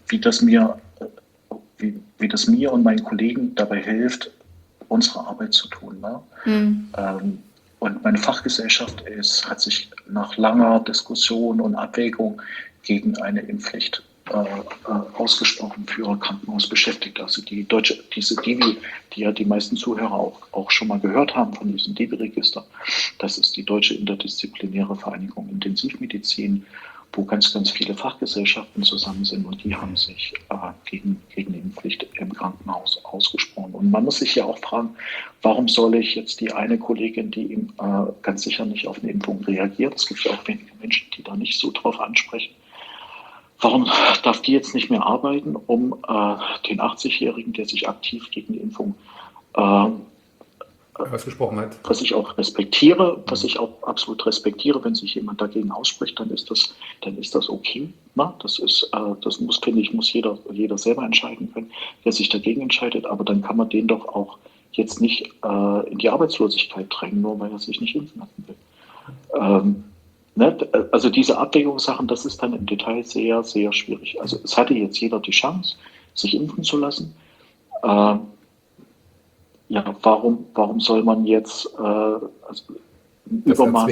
wie das mir, wie das mir und meinen Kollegen dabei hilft, unsere Arbeit zu tun. Ne? Und meine Fachgesellschaft hat sich nach langer Diskussion und Abwägung gegen eine Impfpflicht ausgesprochen für Krankenhausbeschäftigte. Also diese DIVI, die ja die meisten Zuhörer auch schon mal gehört haben von diesem DIVI-Register, das ist die Deutsche Interdisziplinäre Vereinigung Intensivmedizin, wo ganz, ganz viele Fachgesellschaften zusammen sind und die haben sich gegen die Impfpflicht im Krankenhaus ausgesprochen. Und man muss sich ja auch fragen, warum soll ich jetzt die eine Kollegin, die ganz sicher nicht auf eine Impfung reagiert, es gibt ja auch wenige Menschen, die da nicht so drauf ansprechen, warum darf die jetzt nicht mehr arbeiten, um den 80-Jährigen, der sich aktiv gegen die Impfung ausgesprochen hat. Was ich auch absolut respektiere, wenn sich jemand dagegen ausspricht, dann ist das okay. Na? Das muss jeder selber entscheiden können, wer sich dagegen entscheidet, aber dann kann man den doch auch jetzt nicht in die Arbeitslosigkeit drängen, nur weil er sich nicht impfen lassen will. Also diese Abwägungssachen, das ist dann im Detail sehr, sehr schwierig. Also es hatte jetzt jeder die Chance, sich impfen zu lassen. Warum soll man jetzt Übermaß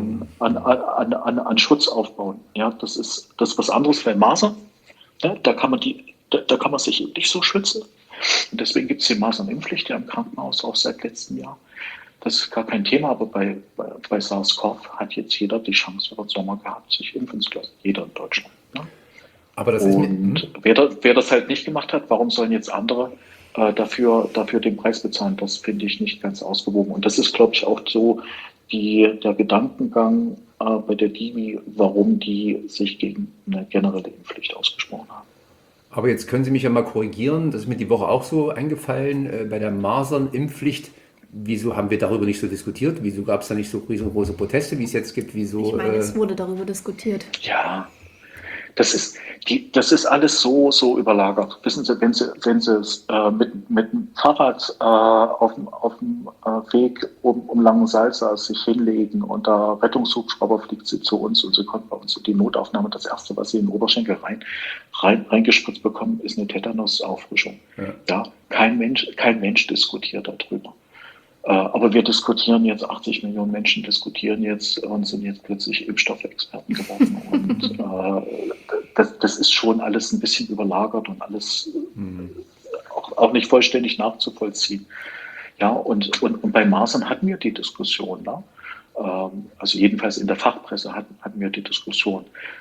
an Schutz aufbauen? Ja, das ist was anderes bei Masern. Ja, da kann man sich eben nicht so schützen. Und deswegen gibt es die Masernimpfpflicht ja im Krankenhaus auch seit letztem Jahr. Das ist gar kein Thema, aber bei SARS-CoV hat jetzt jeder die Chance über den Sommer gehabt, sich impfen zu lassen. Jeder in Deutschland. Ne? Aber das wer das halt nicht gemacht hat, warum sollen jetzt andere dafür den Preis bezahlen? Das finde ich nicht ganz ausgewogen. Und das ist, glaube ich, auch so der Gedankengang bei der DIVI, warum die sich gegen eine generelle Impfpflicht ausgesprochen haben. Aber jetzt können Sie mich ja mal korrigieren, das ist mir die Woche auch so eingefallen, bei der Masernimpfpflicht. Wieso haben wir darüber nicht so diskutiert? Wieso gab es da nicht so riesengroße Proteste, wie es jetzt gibt? Wieso? Ich meine, es wurde darüber diskutiert. Ja, das ist alles so überlagert. Wissen Sie, wenn Sie es mit dem Fahrrad auf dem Weg um Langensalza sich hinlegen und der Rettungshubschrauber fliegt Sie zu uns und Sie kommen bei uns in die Notaufnahme, das Erste, was Sie in den Oberschenkel reingespritzt bekommen, ist eine Tetanusauffrischung. Ja, kein Mensch diskutiert darüber. Aber wir diskutieren jetzt, 80 Millionen Menschen diskutieren jetzt und sind jetzt plötzlich Impfstoffexperten geworden. Und das ist schon alles ein bisschen überlagert und alles auch nicht vollständig nachzuvollziehen. Ja, und bei Masern hatten wir die Diskussion. Ne? Also jedenfalls in der Fachpresse hatten wir die Diskussion.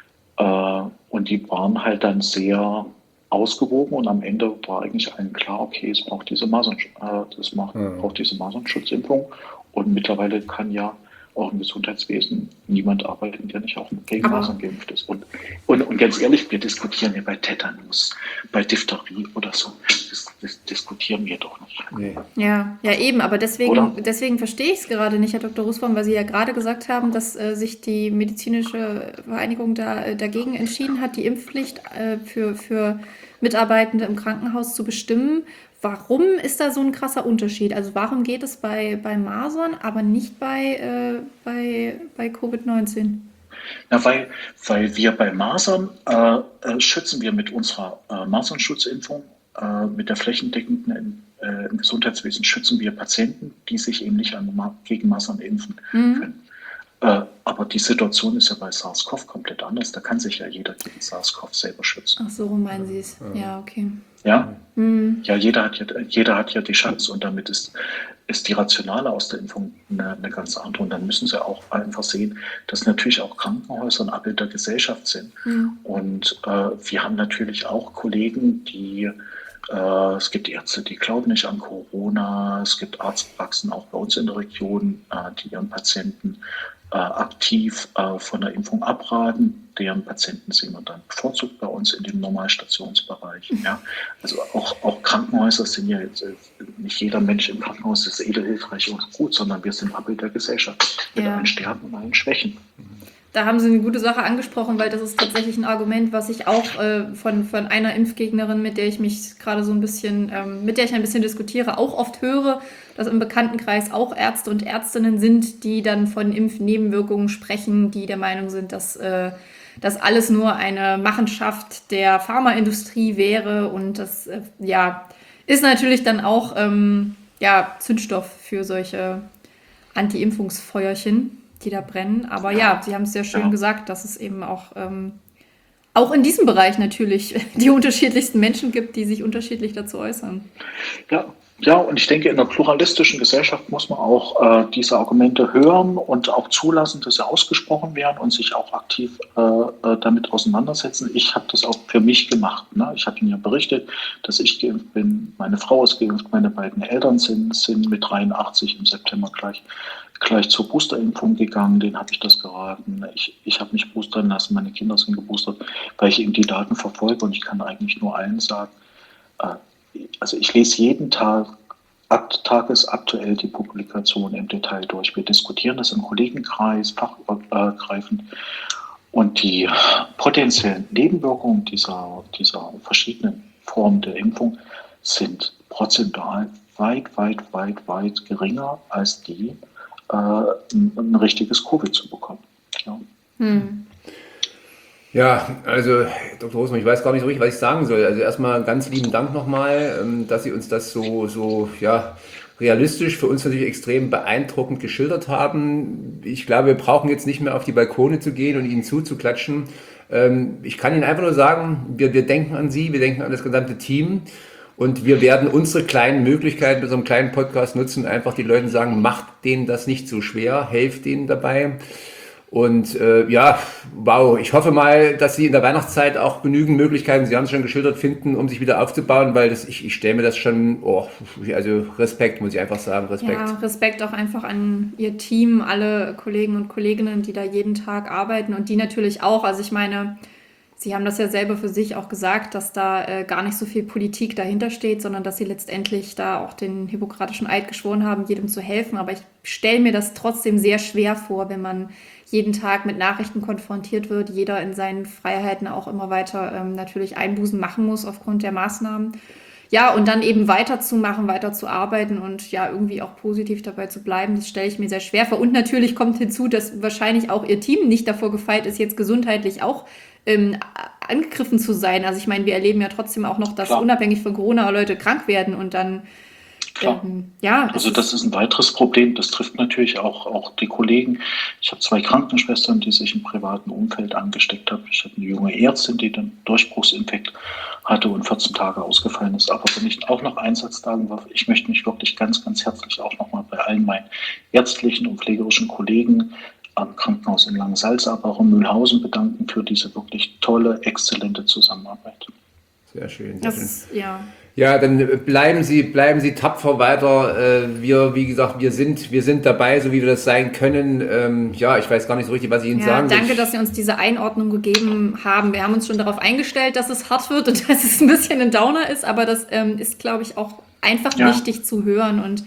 Und die waren halt dann sehr ausgewogen und am Ende war eigentlich allen klar, okay, es braucht diese braucht diese Masernschutzimpfung und mittlerweile kann ja auch im Gesundheitswesen niemand arbeiten, der nicht auch gegen Masern geimpft ist. Und ganz ehrlich, wir diskutieren ja bei Tetanus, bei Diphtherie oder so, das diskutieren wir doch nicht. Nee. Ja, eben, aber deswegen verstehe ich es gerade nicht, Herr Dr. Russwurm, weil Sie ja gerade gesagt haben, dass sich die medizinische Vereinigung dagegen entschieden hat, die Impfpflicht für Mitarbeitende im Krankenhaus zu bestimmen. Warum ist da so ein krasser Unterschied? Also warum geht es bei Masern, aber nicht bei Covid-19? Na, weil wir bei Masern schützen wir mit unserer Masernschutzimpfung, mit der flächendeckenden im Gesundheitswesen schützen wir Patienten, die sich eben nicht gegen Masern impfen können. Aber die Situation ist ja bei SARS-CoV komplett anders. Da kann sich ja jeder gegen SARS-CoV selber schützen. Ach so, meinen Sie es? Ja, okay. Ja, ja, jeder hat ja die Chance und damit ist die Rationale aus der Impfung eine ganz andere. Und dann müssen Sie auch einfach sehen, dass natürlich auch Krankenhäuser ein Abbild der Gesellschaft sind. Und wir haben natürlich auch Kollegen, es gibt Ärzte, die glauben nicht an Corona. Es gibt Arztpraxen auch bei uns in der Region, die ihren Patienten aktiv von der Impfung abraten. Deren Patienten sehen wir dann bevorzugt bei uns in dem Normalstationsbereich. Ja. Also auch Krankenhäuser sind ja jetzt, nicht jeder Mensch im Krankenhaus ist edelhilfreich und gut, sondern wir sind Abbild der Gesellschaft mit allen Stärken und allen Schwächen. Da haben Sie eine gute Sache angesprochen, weil das ist tatsächlich ein Argument, was ich auch von einer Impfgegnerin, mit der ich mich gerade so ein bisschen, mit der ich ein bisschen diskutiere, auch oft höre, dass im Bekanntenkreis auch Ärzte und Ärztinnen sind, die dann von Impfnebenwirkungen sprechen, die der Meinung sind, dass das alles nur eine Machenschafт der Pharmaindustrie wäre. Und das ist natürlich dann auch Zündstoff für solche Anti-Impfungsfeuerchen, die da brennen. Aber ja, Sie haben es sehr schön gesagt, dass es eben auch in diesem Bereich natürlich die unterschiedlichsten Menschen gibt, die sich unterschiedlich dazu äußern. Ja, und ich denke, in einer pluralistischen Gesellschaft muss man auch diese Argumente hören und auch zulassen, dass sie ausgesprochen werden und sich auch aktiv damit auseinandersetzen. Ich habe das auch für mich gemacht. Ne? Ich habe Ihnen ja berichtet, dass ich geimpft bin. Meine Frau ist geimpft, meine beiden Eltern sind mit 83 im September gleich zur Boosterimpfung gegangen, denen habe ich das geraten. Ich habe mich boostern lassen, meine Kinder sind geboostert, weil ich eben die Daten verfolge und ich kann eigentlich nur allen sagen, also ich lese jeden Tag tagesaktuell die Publikation im Detail durch. Wir diskutieren das im Kollegenkreis, fachübergreifend und die potenziellen Nebenwirkungen dieser verschiedenen Formen der Impfung sind prozentual weit geringer als die, ein richtiges Covid zu bekommen. Ja. Ja, also Dr. Hosmann, ich weiß gar nicht so richtig, was ich sagen soll. Also erstmal ganz lieben Dank nochmal, dass Sie uns das so realistisch, für uns natürlich extrem beeindruckend geschildert haben. Ich glaube, wir brauchen jetzt nicht mehr auf die Balkone zu gehen und Ihnen zuzuklatschen. Ich kann Ihnen einfach nur sagen, wir denken an Sie, wir denken an das gesamte Team. Und wir werden unsere kleinen Möglichkeiten mit so einem kleinen Podcast nutzen, einfach die Leuten sagen, macht denen das nicht so schwer, helft denen dabei. Und wow, ich hoffe mal, dass Sie in der Weihnachtszeit auch genügend Möglichkeiten, Sie haben es schon geschildert, finden, um sich wieder aufzubauen, weil ich stelle mir das schon, also Respekt, muss ich einfach sagen, Respekt. Ja, Respekt auch einfach an Ihr Team, alle Kollegen und Kolleginnen, die da jeden Tag arbeiten und die natürlich auch, also ich meine, Sie haben das ja selber für sich auch gesagt, dass da gar nicht so viel Politik dahinter steht, sondern dass Sie letztendlich da auch den hippokratischen Eid geschworen haben, jedem zu helfen. Aber ich stelle mir das trotzdem sehr schwer vor, wenn man jeden Tag mit Nachrichten konfrontiert wird, jeder in seinen Freiheiten auch immer weiter natürlich Einbußen machen muss aufgrund der Maßnahmen. Ja, und dann eben weiterzumachen, weiterzuarbeiten und ja, irgendwie auch positiv dabei zu bleiben, das stelle ich mir sehr schwer vor. Und natürlich kommt hinzu, dass wahrscheinlich auch Ihr Team nicht davor gefeit ist, jetzt gesundheitlich auch angegriffen zu sein. Also ich meine, wir erleben ja trotzdem auch noch, dass unabhängig von Corona Leute krank werden und dann also das ist ein weiteres Problem. Das trifft natürlich auch die Kollegen. Ich habe 2 Krankenschwestern, die sich im privaten Umfeld angesteckt haben. Ich habe eine junge Ärztin, die den Durchbruchsinfekt hatte und 14 Tage ausgefallen ist. Aber wenn ich auch noch Einsatztagen war, ich möchte mich wirklich ganz herzlich auch nochmal bei allen meinen ärztlichen und pflegerischen Kollegen am Krankenhaus in Langensalza, aber auch in Mühlhausen bedanken für diese wirklich tolle, exzellente Zusammenarbeit. Sehr schön. Ja, dann bleiben Sie tapfer weiter. Wie gesagt, wir sind dabei, so wie wir das sein können. Ich weiß gar nicht so richtig, was ich Ihnen sagen soll. Danke, dass Sie uns diese Einordnung gegeben haben. Wir haben uns schon darauf eingestellt, dass es hart wird und dass es ein bisschen ein Downer ist, aber das ist, glaube ich, auch einfach wichtig zu hören. Und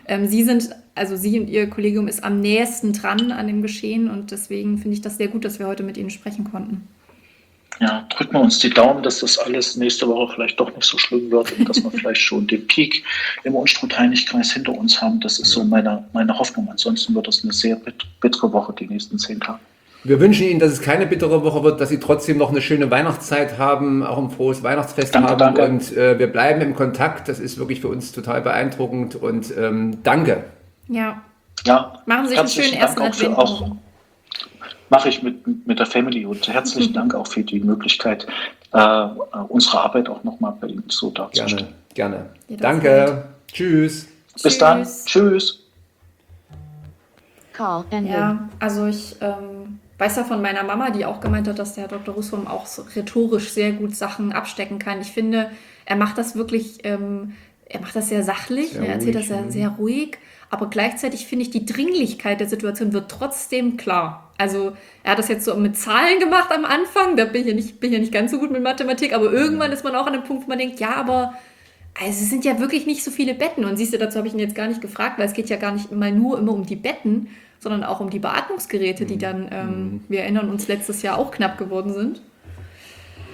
Sie und Ihr Kollegium ist am nächsten dran an dem Geschehen und deswegen finde ich das sehr gut, dass wir heute mit Ihnen sprechen konnten. Ja, drücken wir uns die Daumen, dass das alles nächste Woche vielleicht doch nicht so schlimm wird und dass wir vielleicht schon den Peak im Unstrut-Heinig-Kreis hinter uns haben. Das ist so meine Hoffnung. Ansonsten wird es eine sehr bittere Woche, die nächsten 10 Tage. Wir wünschen Ihnen, dass es keine bittere Woche wird, dass Sie trotzdem noch eine schöne Weihnachtszeit haben, auch ein frohes Weihnachtsfest haben. Danke. Und wir bleiben im Kontakt. Das ist wirklich für uns total beeindruckend und danke. Ja. Machen Sie sich einen schönen ersten Advent. Mache ich mit der Family und herzlichen Dank auch für die Möglichkeit, unsere Arbeit auch nochmal bei Ihnen so darzustellen. Gerne. Danke. Tschüss. Bis dann. Tschüss. Ja, also ich weiß ja von meiner Mama, die auch gemeint hat, dass der Herr Dr. Russwurm auch so rhetorisch sehr gut Sachen abstecken kann. Ich finde, er macht das wirklich, er macht das sehr sachlich, er erzählt das sehr ruhig, aber gleichzeitig finde ich, die Dringlichkeit der Situation wird trotzdem klar. Also er hat das jetzt so mit Zahlen gemacht am Anfang, da bin ich ja nicht ganz so gut mit Mathematik, aber irgendwann ist man auch an dem Punkt, wo man denkt, ja, aber also es sind ja wirklich nicht so viele Betten. Und siehst du, dazu habe ich ihn jetzt gar nicht gefragt, weil es geht ja gar nicht immer um die Betten, sondern auch um die Beatmungsgeräte, die dann, wir erinnern uns, letztes Jahr auch knapp geworden sind.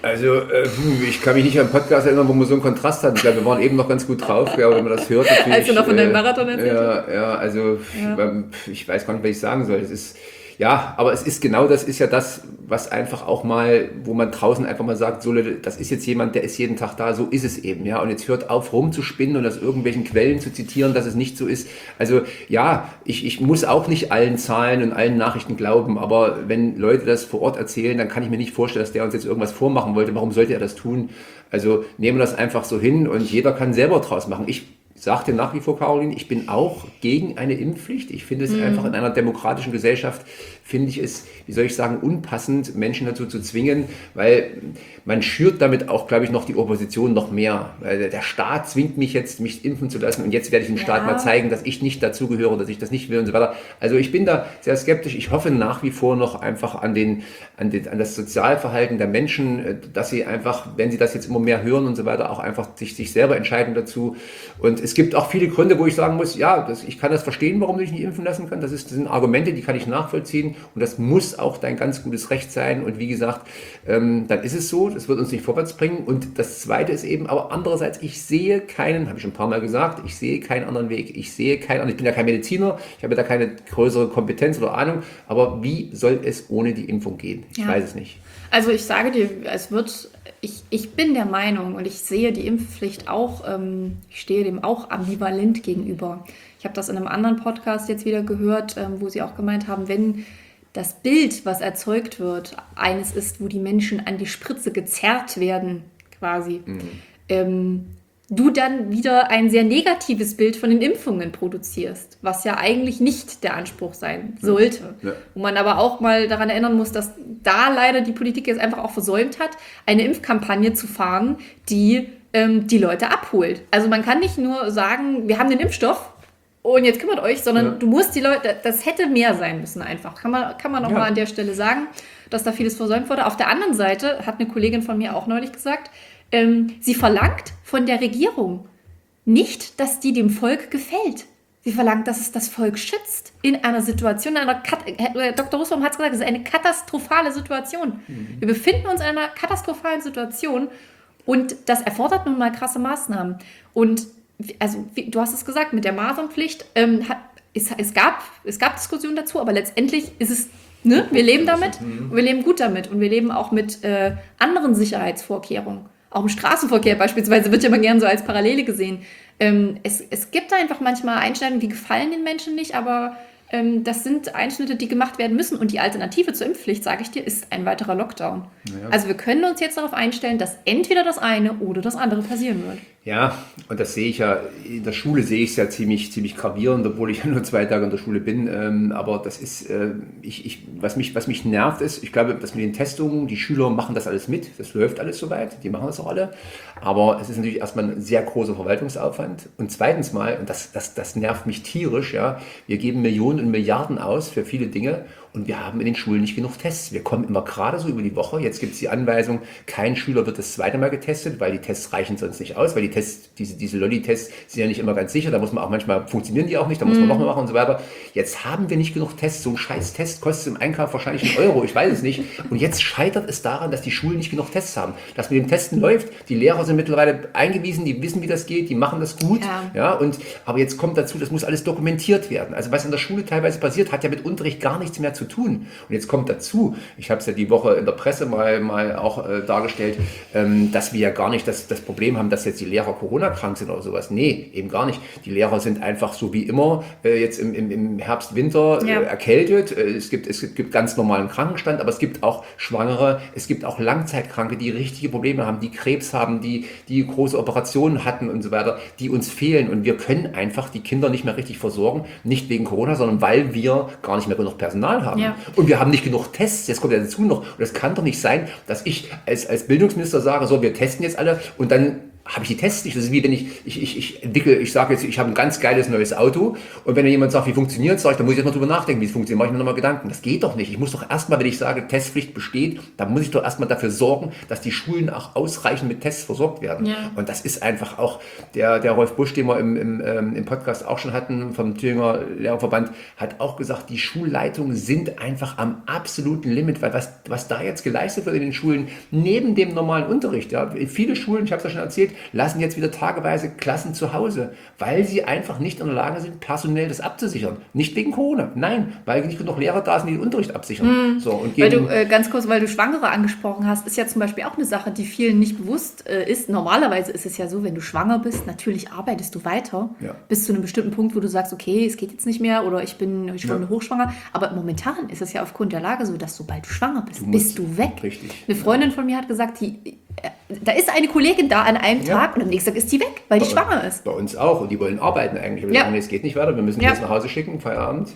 Also, ich kann mich nicht an einen Podcast erinnern, wo wir so einen Kontrast hatten. Ich glaube, wir waren eben noch ganz gut drauf, ja, wenn man das hört. Als du noch von deinem Marathon erzählt hast? Ja, also ich weiß gar nicht, was ich sagen soll. Es ist, ja, aber es ist genau das, ist ja das, was einfach auch mal, wo man draußen einfach mal sagt, so Leute, das ist jetzt jemand, der ist jeden Tag da, so ist es eben, ja. Und jetzt hört auf rumzuspinnen und aus irgendwelchen Quellen zu zitieren, dass es nicht so ist. Also ja, ich muss auch nicht allen Zahlen und allen Nachrichten glauben, aber wenn Leute das vor Ort erzählen, dann kann ich mir nicht vorstellen, dass der uns jetzt irgendwas vormachen wollte. Warum sollte er das tun? Also nehmen wir das einfach so hin und jeder kann selber draus machen. Ich sagte nach wie vor, Caroline, ich bin auch gegen eine Impfpflicht. Ich finde es einfach in einer demokratischen Gesellschaft, finde ich es, wie soll ich sagen, unpassend, Menschen dazu zu zwingen, weil man schürt damit auch, glaube ich, noch die Opposition noch mehr. Weil der Staat zwingt mich jetzt, mich impfen zu lassen und jetzt werde ich dem Staat mal zeigen, dass ich nicht dazugehöre, dass ich das nicht will und so weiter. Also ich bin da sehr skeptisch. Ich hoffe nach wie vor noch einfach an das Sozialverhalten der Menschen, dass sie einfach, wenn sie das jetzt immer mehr hören und so weiter, auch einfach sich selber entscheiden dazu. Und es gibt auch viele Gründe, wo ich sagen muss, ja, ich kann das verstehen, warum du dich nicht impfen lassen kannst. Das sind Argumente, die kann ich nachvollziehen und das muss auch dein ganz gutes Recht sein. Und wie gesagt, dann ist es so, das wird uns nicht vorwärts bringen. Und das Zweite ist eben, aber andererseits, ich sehe keinen, habe ich schon ein paar Mal gesagt, ich sehe keinen anderen Weg. Ich bin ja kein Mediziner, ich habe da keine größere Kompetenz oder Ahnung, aber wie soll es ohne die Impfung gehen? Ich weiß es nicht. Also ich sage dir, ich bin der Meinung und ich sehe die Impfpflicht auch, ich stehe dem auch ambivalent gegenüber. Ich habe das in einem anderen Podcast jetzt wieder gehört, wo sie auch gemeint haben, wenn das Bild, was erzeugt wird, eines ist, wo die Menschen an die Spritze gezerrt werden, quasi, du dann wieder ein sehr negatives Bild von den Impfungen produzierst, was ja eigentlich nicht der Anspruch sein sollte. Ja. Wo man aber auch mal daran erinnern muss, dass da leider die Politik jetzt einfach auch versäumt hat, eine Impfkampagne zu fahren, die die Leute abholt. Also man kann nicht nur sagen, wir haben den Impfstoff und jetzt kümmert euch, sondern du musst die Leute, das hätte mehr sein müssen einfach. Kann man auch mal an der Stelle sagen, dass da vieles versäumt wurde. Auf der anderen Seite hat eine Kollegin von mir auch neulich gesagt, sie verlangt von der Regierung nicht, dass die dem Volk gefällt. Sie verlangt, dass es das Volk schützt in einer Situation, Dr. Russwurm hat es gesagt, es ist eine katastrophale Situation. Wir befinden uns in einer katastrophalen Situation und das erfordert nun mal krasse Maßnahmen. Und also, du hast es gesagt, mit der Masernpflicht, es gab Diskussionen dazu, aber letztendlich ist es, ne, wir leben damit und wir leben gut damit und wir leben auch mit anderen Sicherheitsvorkehrungen. Auch im Straßenverkehr beispielsweise wird ja immer gern so als Parallele gesehen. Es gibt da einfach manchmal Einschneidungen, die gefallen den Menschen nicht, aber das sind Einschnitte, die gemacht werden müssen. Und die Alternative zur Impfpflicht, sage ich dir, ist ein weiterer Lockdown. Ja. Also wir können uns jetzt darauf einstellen, dass entweder das eine oder das andere passieren wird. Ja, und das sehe ich ja, in der Schule sehe ich es ja ziemlich gravierend, obwohl ich ja nur 2 Tage in der Schule bin. Aber das ist, was mich nervt ist, ich glaube, dass mit den Testungen, die Schüler machen das alles mit, das läuft alles soweit, die machen das auch alle. Aber es ist natürlich erstmal ein sehr großer Verwaltungsaufwand. Und zweitens mal, und das nervt mich tierisch, ja, wir geben Millionen und Milliarden aus für viele Dinge. Und wir haben in den Schulen nicht genug Tests. Wir kommen immer gerade so über die Woche. Jetzt gibt es die Anweisung, kein Schüler wird das zweite Mal getestet, weil die Tests reichen sonst nicht aus, weil die Tests, diese Lolli-Tests sind ja nicht immer ganz sicher. Da muss man auch manchmal, funktionieren die auch nicht, da muss man nochmal machen und so weiter. Jetzt haben wir nicht genug Tests. So ein scheiß Test kostet im Einkauf wahrscheinlich 1 €, ich weiß es nicht. Und jetzt scheitert es daran, dass die Schulen nicht genug Tests haben. Dass mit dem Testen läuft, die Lehrer sind mittlerweile eingewiesen, die wissen, wie das geht, die machen das gut. Ja, aber jetzt kommt dazu, das muss alles dokumentiert werden. Also was in der Schule teilweise passiert, hat ja mit Unterricht gar nichts mehr zu tun. Und jetzt kommt dazu, ich habe es ja die Woche in der Presse mal auch dargestellt, dass wir ja gar nicht das Problem haben, dass jetzt die Lehrer Corona-krank sind oder sowas. Nee, eben gar nicht. Die Lehrer sind einfach so wie immer jetzt im Herbst, Winter erkältet. Es gibt ganz normalen Krankenstand, aber es gibt auch Schwangere, es gibt auch Langzeitkranke, die richtige Probleme haben, die Krebs haben, die große Operationen hatten und so weiter, die uns fehlen. Und wir können einfach die Kinder nicht mehr richtig versorgen, nicht wegen Corona, sondern weil wir gar nicht mehr genug Personal haben. Ja. Und wir haben nicht genug Tests, jetzt kommt ja dazu noch. Und es kann doch nicht sein, dass ich als Bildungsminister sage, so, wir testen jetzt alle und dann habe ich die Tests nicht. Das ist wie wenn ich sage jetzt, ich habe ein ganz geiles neues Auto und wenn mir jemand sagt, wie funktioniert es, sage ich, dann muss ich erstmal drüber nachdenken, wie es funktioniert, mache ich mir nochmal Gedanken. Das geht doch nicht. Ich muss doch erstmal, wenn ich sage, Testpflicht besteht, dann muss ich doch erstmal dafür sorgen, dass die Schulen auch ausreichend mit Tests versorgt werden. Ja. Und das ist einfach auch der Rolf Busch, den wir im Podcast auch schon hatten, vom Thüringer Lehrerverband, hat auch gesagt, die Schulleitungen sind einfach am absoluten Limit, weil was da jetzt geleistet wird in den Schulen, neben dem normalen Unterricht, ja, viele Schulen, ich habe es ja schon erzählt, lassen jetzt wieder tageweise Klassen zu Hause, weil sie einfach nicht in der Lage sind, personell das abzusichern. Nicht wegen Corona, nein, weil nicht genug Lehrer da sind, die den Unterricht absichern. So, und weil du, ganz kurz, weil du Schwangere angesprochen hast, ist ja zum Beispiel auch eine Sache, die vielen nicht bewusst ist. Normalerweise ist es ja so, wenn du schwanger bist, natürlich arbeitest du weiter, bis zu einem bestimmten Punkt, wo du sagst, okay, es geht jetzt nicht mehr oder ich bin schon hochschwanger. Aber momentan ist es ja aufgrund der Lage so, dass sobald du schwanger bist, bist du weg. Richtig. Eine Freundin von mir hat gesagt, da ist eine Kollegin da an einem Tag und am nächsten Tag ist die weg, weil die schwanger ist. Bei uns auch und die wollen arbeiten eigentlich. Wir sagen, nee, es geht nicht weiter, wir müssen die jetzt nach Hause schicken, Feierabend.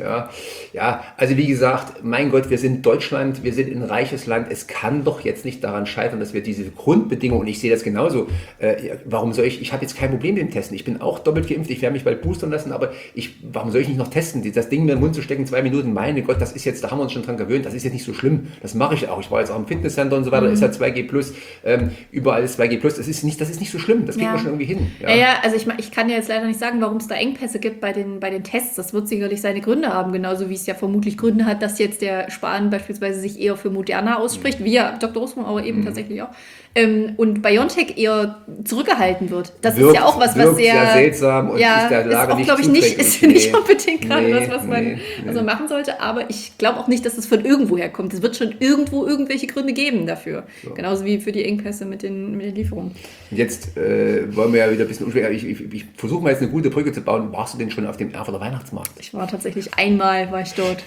Ja, also wie gesagt, mein Gott, wir sind Deutschland, wir sind ein reiches Land. Es kann doch jetzt nicht daran scheitern, dass wir diese Grundbedingungen, und ich sehe das genauso, warum soll ich habe jetzt kein Problem mit dem Testen. Ich bin auch doppelt geimpft, ich werde mich bald boostern lassen, aber warum soll ich nicht noch testen? Das Ding mir in den Mund zu stecken, 2 Minuten, meine Gott, das ist jetzt, da haben wir uns schon dran gewöhnt, das ist jetzt nicht so schlimm. Das mache ich auch. Ich war jetzt auch im Fitnesscenter und so weiter, ist ja 2G+, überall ist 2G+, das ist nicht so schlimm, das kriegen wir schon irgendwie hin. Ja, also ich kann ja jetzt leider nicht sagen, warum es da Engpässe gibt bei den Tests. Das wird sicherlich seine Gründe haben, genauso wie es ja vermutlich Gründe hat, dass jetzt der Spahn beispielsweise sich eher für Moderna ausspricht, wie ja Dr. Rosmann, aber eben tatsächlich auch. Und BioNTech eher zurückgehalten wird. Das ist ja auch was sehr seltsam und ist der Lage nicht zuträglich. Ist nicht unbedingt gerade was man machen sollte, aber ich glaube auch nicht, dass es von irgendwoher kommt. Es wird schon irgendwo irgendwelche Gründe geben dafür. So. Genauso wie für die Engpässe mit den Lieferungen. Und jetzt wollen wir ja wieder ein bisschen umschwenken. Ich versuche mal jetzt eine gute Brücke zu bauen. Warst du denn schon auf dem Erfurter Weihnachtsmarkt? Ich war tatsächlich einmal dort.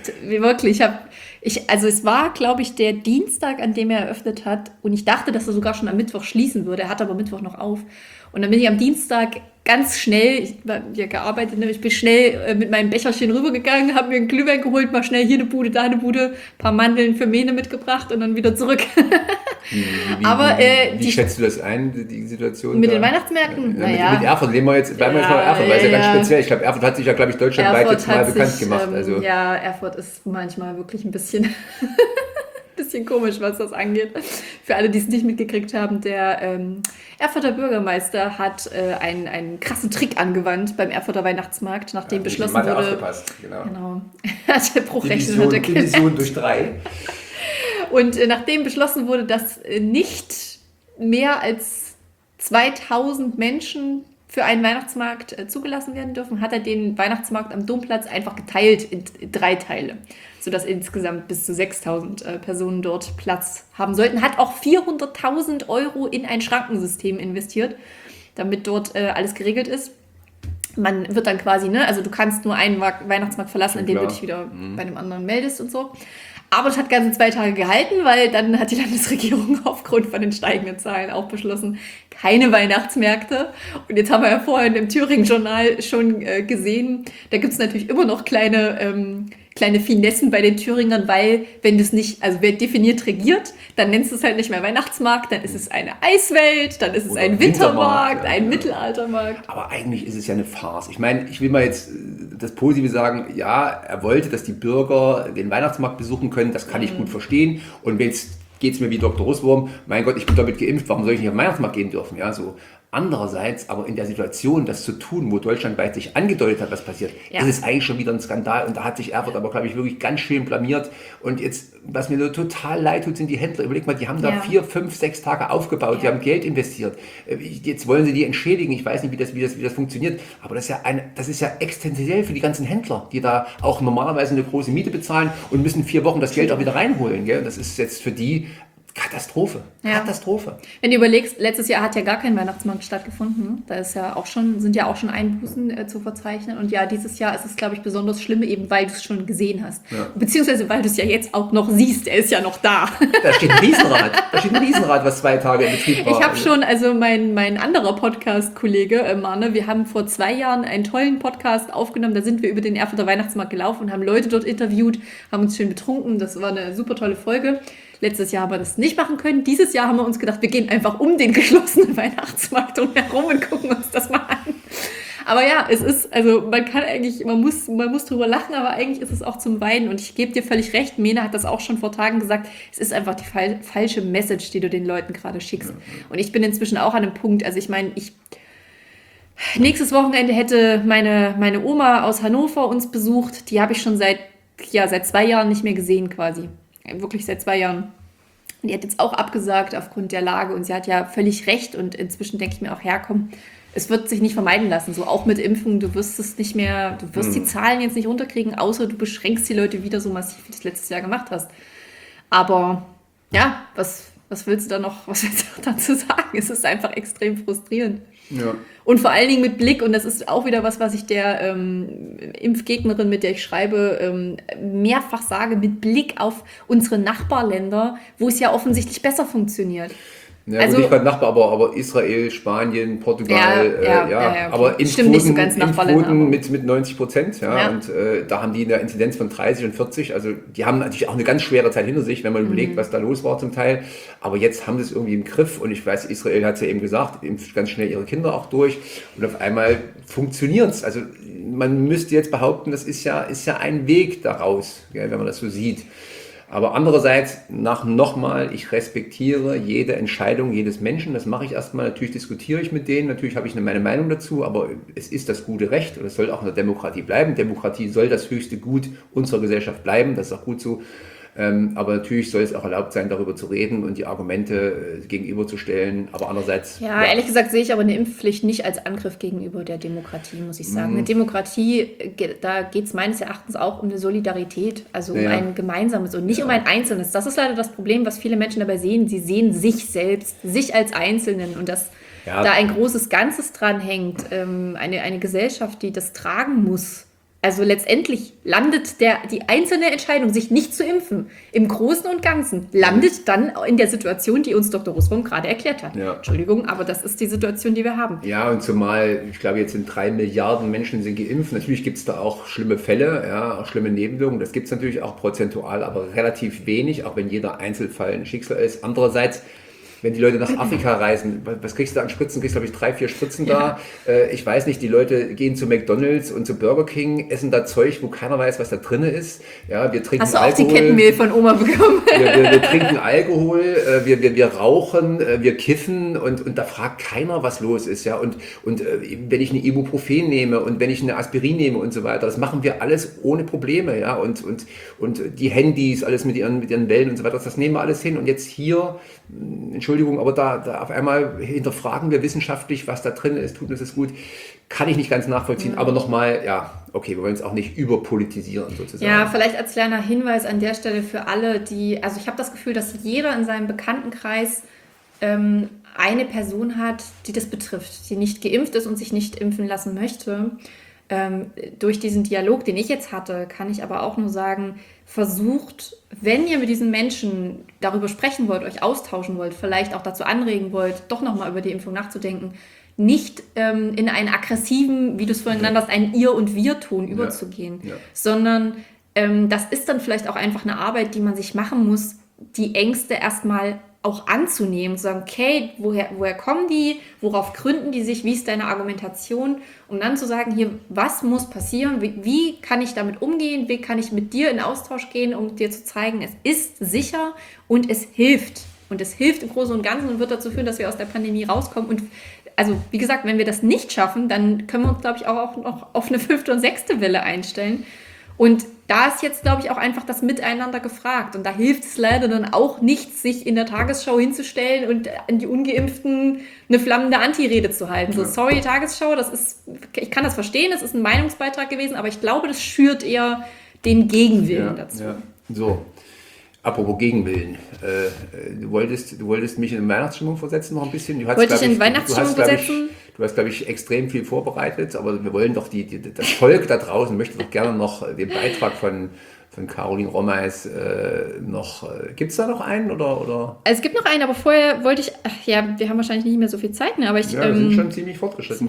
Also es war, glaube ich, der Dienstag, an dem er eröffnet hat. Und ich dachte, dass er sogar schon am Mittwoch schließen würde. Er hat aber Mittwoch noch auf. Und dann bin ich am Dienstag ganz schnell, ich habe ja gearbeitet, ich bin schnell mit meinem Becherchen rübergegangen, habe mir einen Glühwein geholt, mal schnell hier eine Bude, da eine Bude, ein paar Mandeln für Mene mitgebracht und dann wieder zurück. Wie schätzt du das ein, die Situation? Mit den Weihnachtsmärkten? Mit Erfurt, bleiben wir jetzt mal Erfurt, weil es ja ganz speziell. Ich glaube, Erfurt hat sich ja, glaube ich, deutschlandweit Erfurt jetzt mal bekannt gemacht. Also. Ja, Erfurt ist manchmal wirklich ein bisschen komisch, was das angeht. Für alle, die es nicht mitgekriegt haben, der Erfurter Bürgermeister hat einen krassen Trick angewandt beim Erfurter Weihnachtsmarkt, nachdem beschlossen wurde... Aufgepasst, genau. Der Bruchrechnen hat erkannt. Division durch 3. Und nachdem beschlossen wurde, dass nicht mehr als 2000 Menschen für einen Weihnachtsmarkt zugelassen werden dürfen, hat er den Weihnachtsmarkt am Domplatz einfach geteilt in 3 Teile, sodass insgesamt bis zu 6.000 Personen dort Platz haben sollten. Hat auch 400.000 € in ein Schrankensystem investiert, damit dort alles geregelt ist. Man wird dann quasi, also du kannst nur einen Weihnachtsmarkt verlassen, in dem du dich wieder bei einem anderen meldest und so. Aber das hat ganze 2 Tage gehalten, weil dann hat die Landesregierung aufgrund von den steigenden Zahlen auch beschlossen, keine Weihnachtsmärkte. Und jetzt haben wir ja vorhin im Thüringen-Journal schon gesehen, da gibt es natürlich immer noch kleine Finessen bei den Thüringern, weil wenn du es nicht, also wer definiert regiert, dann nennst du es halt nicht mehr Weihnachtsmarkt, dann ist es eine Eiswelt, dann ist es ein Wintermarkt, ein Mittelaltermarkt. Aber eigentlich ist es ja eine Farce. Ich meine, ich will mal jetzt das Positive sagen, ja, er wollte, dass die Bürger den Weihnachtsmarkt besuchen können, das kann ich gut verstehen. Und jetzt geht es mir wie Dr. Russwurm, mein Gott, ich bin damit geimpft, warum soll ich nicht auf den Weihnachtsmarkt gehen dürfen? Ja, so. Andererseits, aber in der Situation, das zu tun, wo deutschlandweit sich angedeutet hat, was passiert, ist es eigentlich schon wieder ein Skandal. Und da hat sich Erfurt aber, glaube ich, wirklich ganz schön blamiert. Und jetzt, was mir nur total leid tut, sind die Händler. Überleg mal, die haben da 4, 5, 6 Tage aufgebaut, die haben Geld investiert. Jetzt wollen sie die entschädigen. Ich weiß nicht, wie das funktioniert. Aber das ist ja existenziell für die ganzen Händler, die da auch normalerweise eine große Miete bezahlen und müssen 4 Wochen das Geld auch wieder reinholen. Gell? Und das ist jetzt für die Katastrophe. Katastrophe. Wenn du überlegst, letztes Jahr hat ja gar kein Weihnachtsmarkt stattgefunden. Da sind ja auch schon Einbußen zu verzeichnen. Und ja, dieses Jahr ist es, glaube ich, besonders schlimm, eben weil du es schon gesehen hast. Ja. Beziehungsweise weil du es ja jetzt auch noch siehst. Er ist ja noch da. Da steht ein Riesenrad. Was 2 Tage in Betrieb war. Ich habe schon, also mein anderer Podcast-Kollege, Marne, wir haben vor 2 Jahren einen tollen Podcast aufgenommen. Da sind wir über den Erfurter Weihnachtsmarkt gelaufen und haben Leute dort interviewt, haben uns schön betrunken. Das war eine super tolle Folge. Letztes Jahr haben wir das nicht machen können. Dieses Jahr haben wir uns gedacht, wir gehen einfach um den geschlossenen Weihnachtsmarkt herum und gucken uns das mal an. Aber ja, es ist, also man kann eigentlich, man muss drüber lachen, aber eigentlich ist es auch zum Weinen. Und ich gebe dir völlig recht, Mena hat das auch schon vor Tagen gesagt, es ist einfach die falsche Message, die du den Leuten gerade schickst. Und ich bin inzwischen auch an einem Punkt, also ich meine, nächstes Wochenende hätte meine Oma aus Hannover uns besucht. Die habe ich schon seit 2 Jahren nicht mehr gesehen quasi. Wirklich seit 2 Jahren. Und die hat jetzt auch abgesagt aufgrund der Lage. Und sie hat ja völlig recht. Und inzwischen denke ich mir auch, komm, es wird sich nicht vermeiden lassen. So auch mit Impfungen, du wirst es nicht mehr, du wirst die Zahlen jetzt nicht runterkriegen, außer du beschränkst die Leute wieder so massiv, wie du es letztes Jahr gemacht hast. Aber ja, was willst du dazu sagen? Es ist einfach extrem frustrierend. Ja. Und vor allen Dingen mit Blick, und das ist auch wieder was ich der Impfgegnerin, mit der ich schreibe, mehrfach sage, mit Blick auf unsere Nachbarländer, wo es ja offensichtlich besser funktioniert. Ja, also, nicht gerade Nachbar, aber Israel, Spanien, Portugal, okay. Aber stimmt nicht so ganz Impfquoten mit 90%, und da haben die eine Inzidenz von 30 und 40, also die haben natürlich auch eine ganz schwere Zeit hinter sich, wenn man überlegt, was da los war zum Teil, aber jetzt haben sie es irgendwie im Griff und ich weiß, Israel hat es ja eben gesagt, impft ganz schnell ihre Kinder auch durch und auf einmal funktioniert es, also man müsste jetzt behaupten, das ist ja ein Weg daraus, wenn man das so sieht. Aber andererseits, nochmal, ich respektiere jede Entscheidung jedes Menschen, das mache ich erstmal, natürlich diskutiere ich mit denen, natürlich habe ich meine Meinung dazu, aber es ist das gute Recht und es soll auch in der Demokratie bleiben. Demokratie soll das höchste Gut unserer Gesellschaft bleiben, das ist auch gut so. Aber natürlich soll es auch erlaubt sein, darüber zu reden und die Argumente gegenüberzustellen. Aber andererseits... Ja, ehrlich gesagt sehe ich aber eine Impfpflicht nicht als Angriff gegenüber der Demokratie, muss ich sagen. Eine Demokratie, da geht es meines Erachtens auch um eine Solidarität, also um ein gemeinsames und nicht um ein Einzelnes. Das ist leider das Problem, was viele Menschen dabei sehen. Sie sehen sich selbst, sich als Einzelnen und dass da ein großes Ganzes dran hängt, eine Gesellschaft, die das tragen muss. Also letztendlich landet die einzelne Entscheidung, sich nicht zu impfen, im Großen und Ganzen, landet dann in der Situation, die uns Dr. Russwurm gerade erklärt hat. Ja. Entschuldigung, aber das ist die Situation, die wir haben. Ja, und zumal, ich glaube, jetzt sind 3 Milliarden Menschen sind geimpft. Natürlich gibt es da auch schlimme Fälle, auch schlimme Nebenwirkungen. Das gibt es natürlich auch prozentual, aber relativ wenig, auch wenn jeder Einzelfall ein Schicksal ist. Andererseits, wenn die Leute nach Afrika reisen, was kriegst du da an Spritzen? Kriegst du, glaube ich, 3, 4 Spritzen da. Ich weiß nicht, die Leute gehen zu McDonald's und zu Burger King, essen da Zeug, wo keiner weiß, was da drin ist. Ja, wir trinken Hast du auch Alkohol. Die Kettenmehl von Oma bekommen? Wir trinken Alkohol, wir rauchen, wir kiffen und da fragt keiner, was los ist. Ja? Und wenn ich eine Ibuprofen nehme und wenn ich eine Aspirin nehme und so weiter, das machen wir alles ohne Probleme. Ja? Und die Handys, alles mit ihren Wellen und so weiter, das nehmen wir alles hin. Und jetzt hier, Entschuldigung, aber da auf einmal hinterfragen wir wissenschaftlich, was da drin ist, tut uns das gut, kann ich nicht ganz nachvollziehen, aber nochmal, okay, wir wollen es auch nicht überpolitisieren sozusagen. Ja, vielleicht als kleiner Hinweis an der Stelle für alle, also ich habe das Gefühl, dass jeder in seinem Bekanntenkreis eine Person hat, die das betrifft, die nicht geimpft ist und sich nicht impfen lassen möchte. Durch diesen Dialog, den ich jetzt hatte, kann ich aber auch nur sagen, versucht, wenn ihr mit diesen Menschen darüber sprechen wollt, euch austauschen wollt, vielleicht auch dazu anregen wollt, doch nochmal über die Impfung nachzudenken, nicht in einen aggressiven, wie du es vorhin nanntest, einen Ihr- und Wir-Ton überzugehen, sondern das ist dann vielleicht auch einfach eine Arbeit, die man sich machen muss, die Ängste erstmal auch anzunehmen, zu sagen, okay, woher kommen die, worauf gründen die sich, wie ist deine Argumentation, um dann zu sagen, hier, was muss passieren, wie kann ich damit umgehen, wie kann ich mit dir in Austausch gehen, um dir zu zeigen, es ist sicher und es hilft. Und es hilft im Großen und Ganzen und wird dazu führen, dass wir aus der Pandemie rauskommen. Und also, wie gesagt, wenn wir das nicht schaffen, dann können wir uns, glaube ich, auch noch auf eine 5. und 6. Welle einstellen. Und da ist jetzt, glaube ich, auch einfach das Miteinander gefragt. Und da hilft es leider dann auch nicht, sich in der Tagesschau hinzustellen und an die Ungeimpften eine flammende Antirede zu halten. So, sorry, Tagesschau, ich kann das verstehen, das ist ein Meinungsbeitrag gewesen, aber ich glaube, das schürt eher den Gegenwillen dazu. Ja. So, apropos Gegenwillen. Du wolltest mich in Weihnachtsstimmung versetzen noch ein bisschen? Wollte ich in Weihnachtsstimmung versetzen? Du hast, glaube ich, extrem viel vorbereitet, aber wir wollen doch das Volk da draußen möchte doch gerne noch den Beitrag von Caroline Rommeis noch. Gibt es da noch einen? Oder? Also es gibt noch einen, aber vorher wollte ich, wir haben wahrscheinlich nicht mehr so viel Zeit, ne? Aber wir sind schon ziemlich fortgeschritten.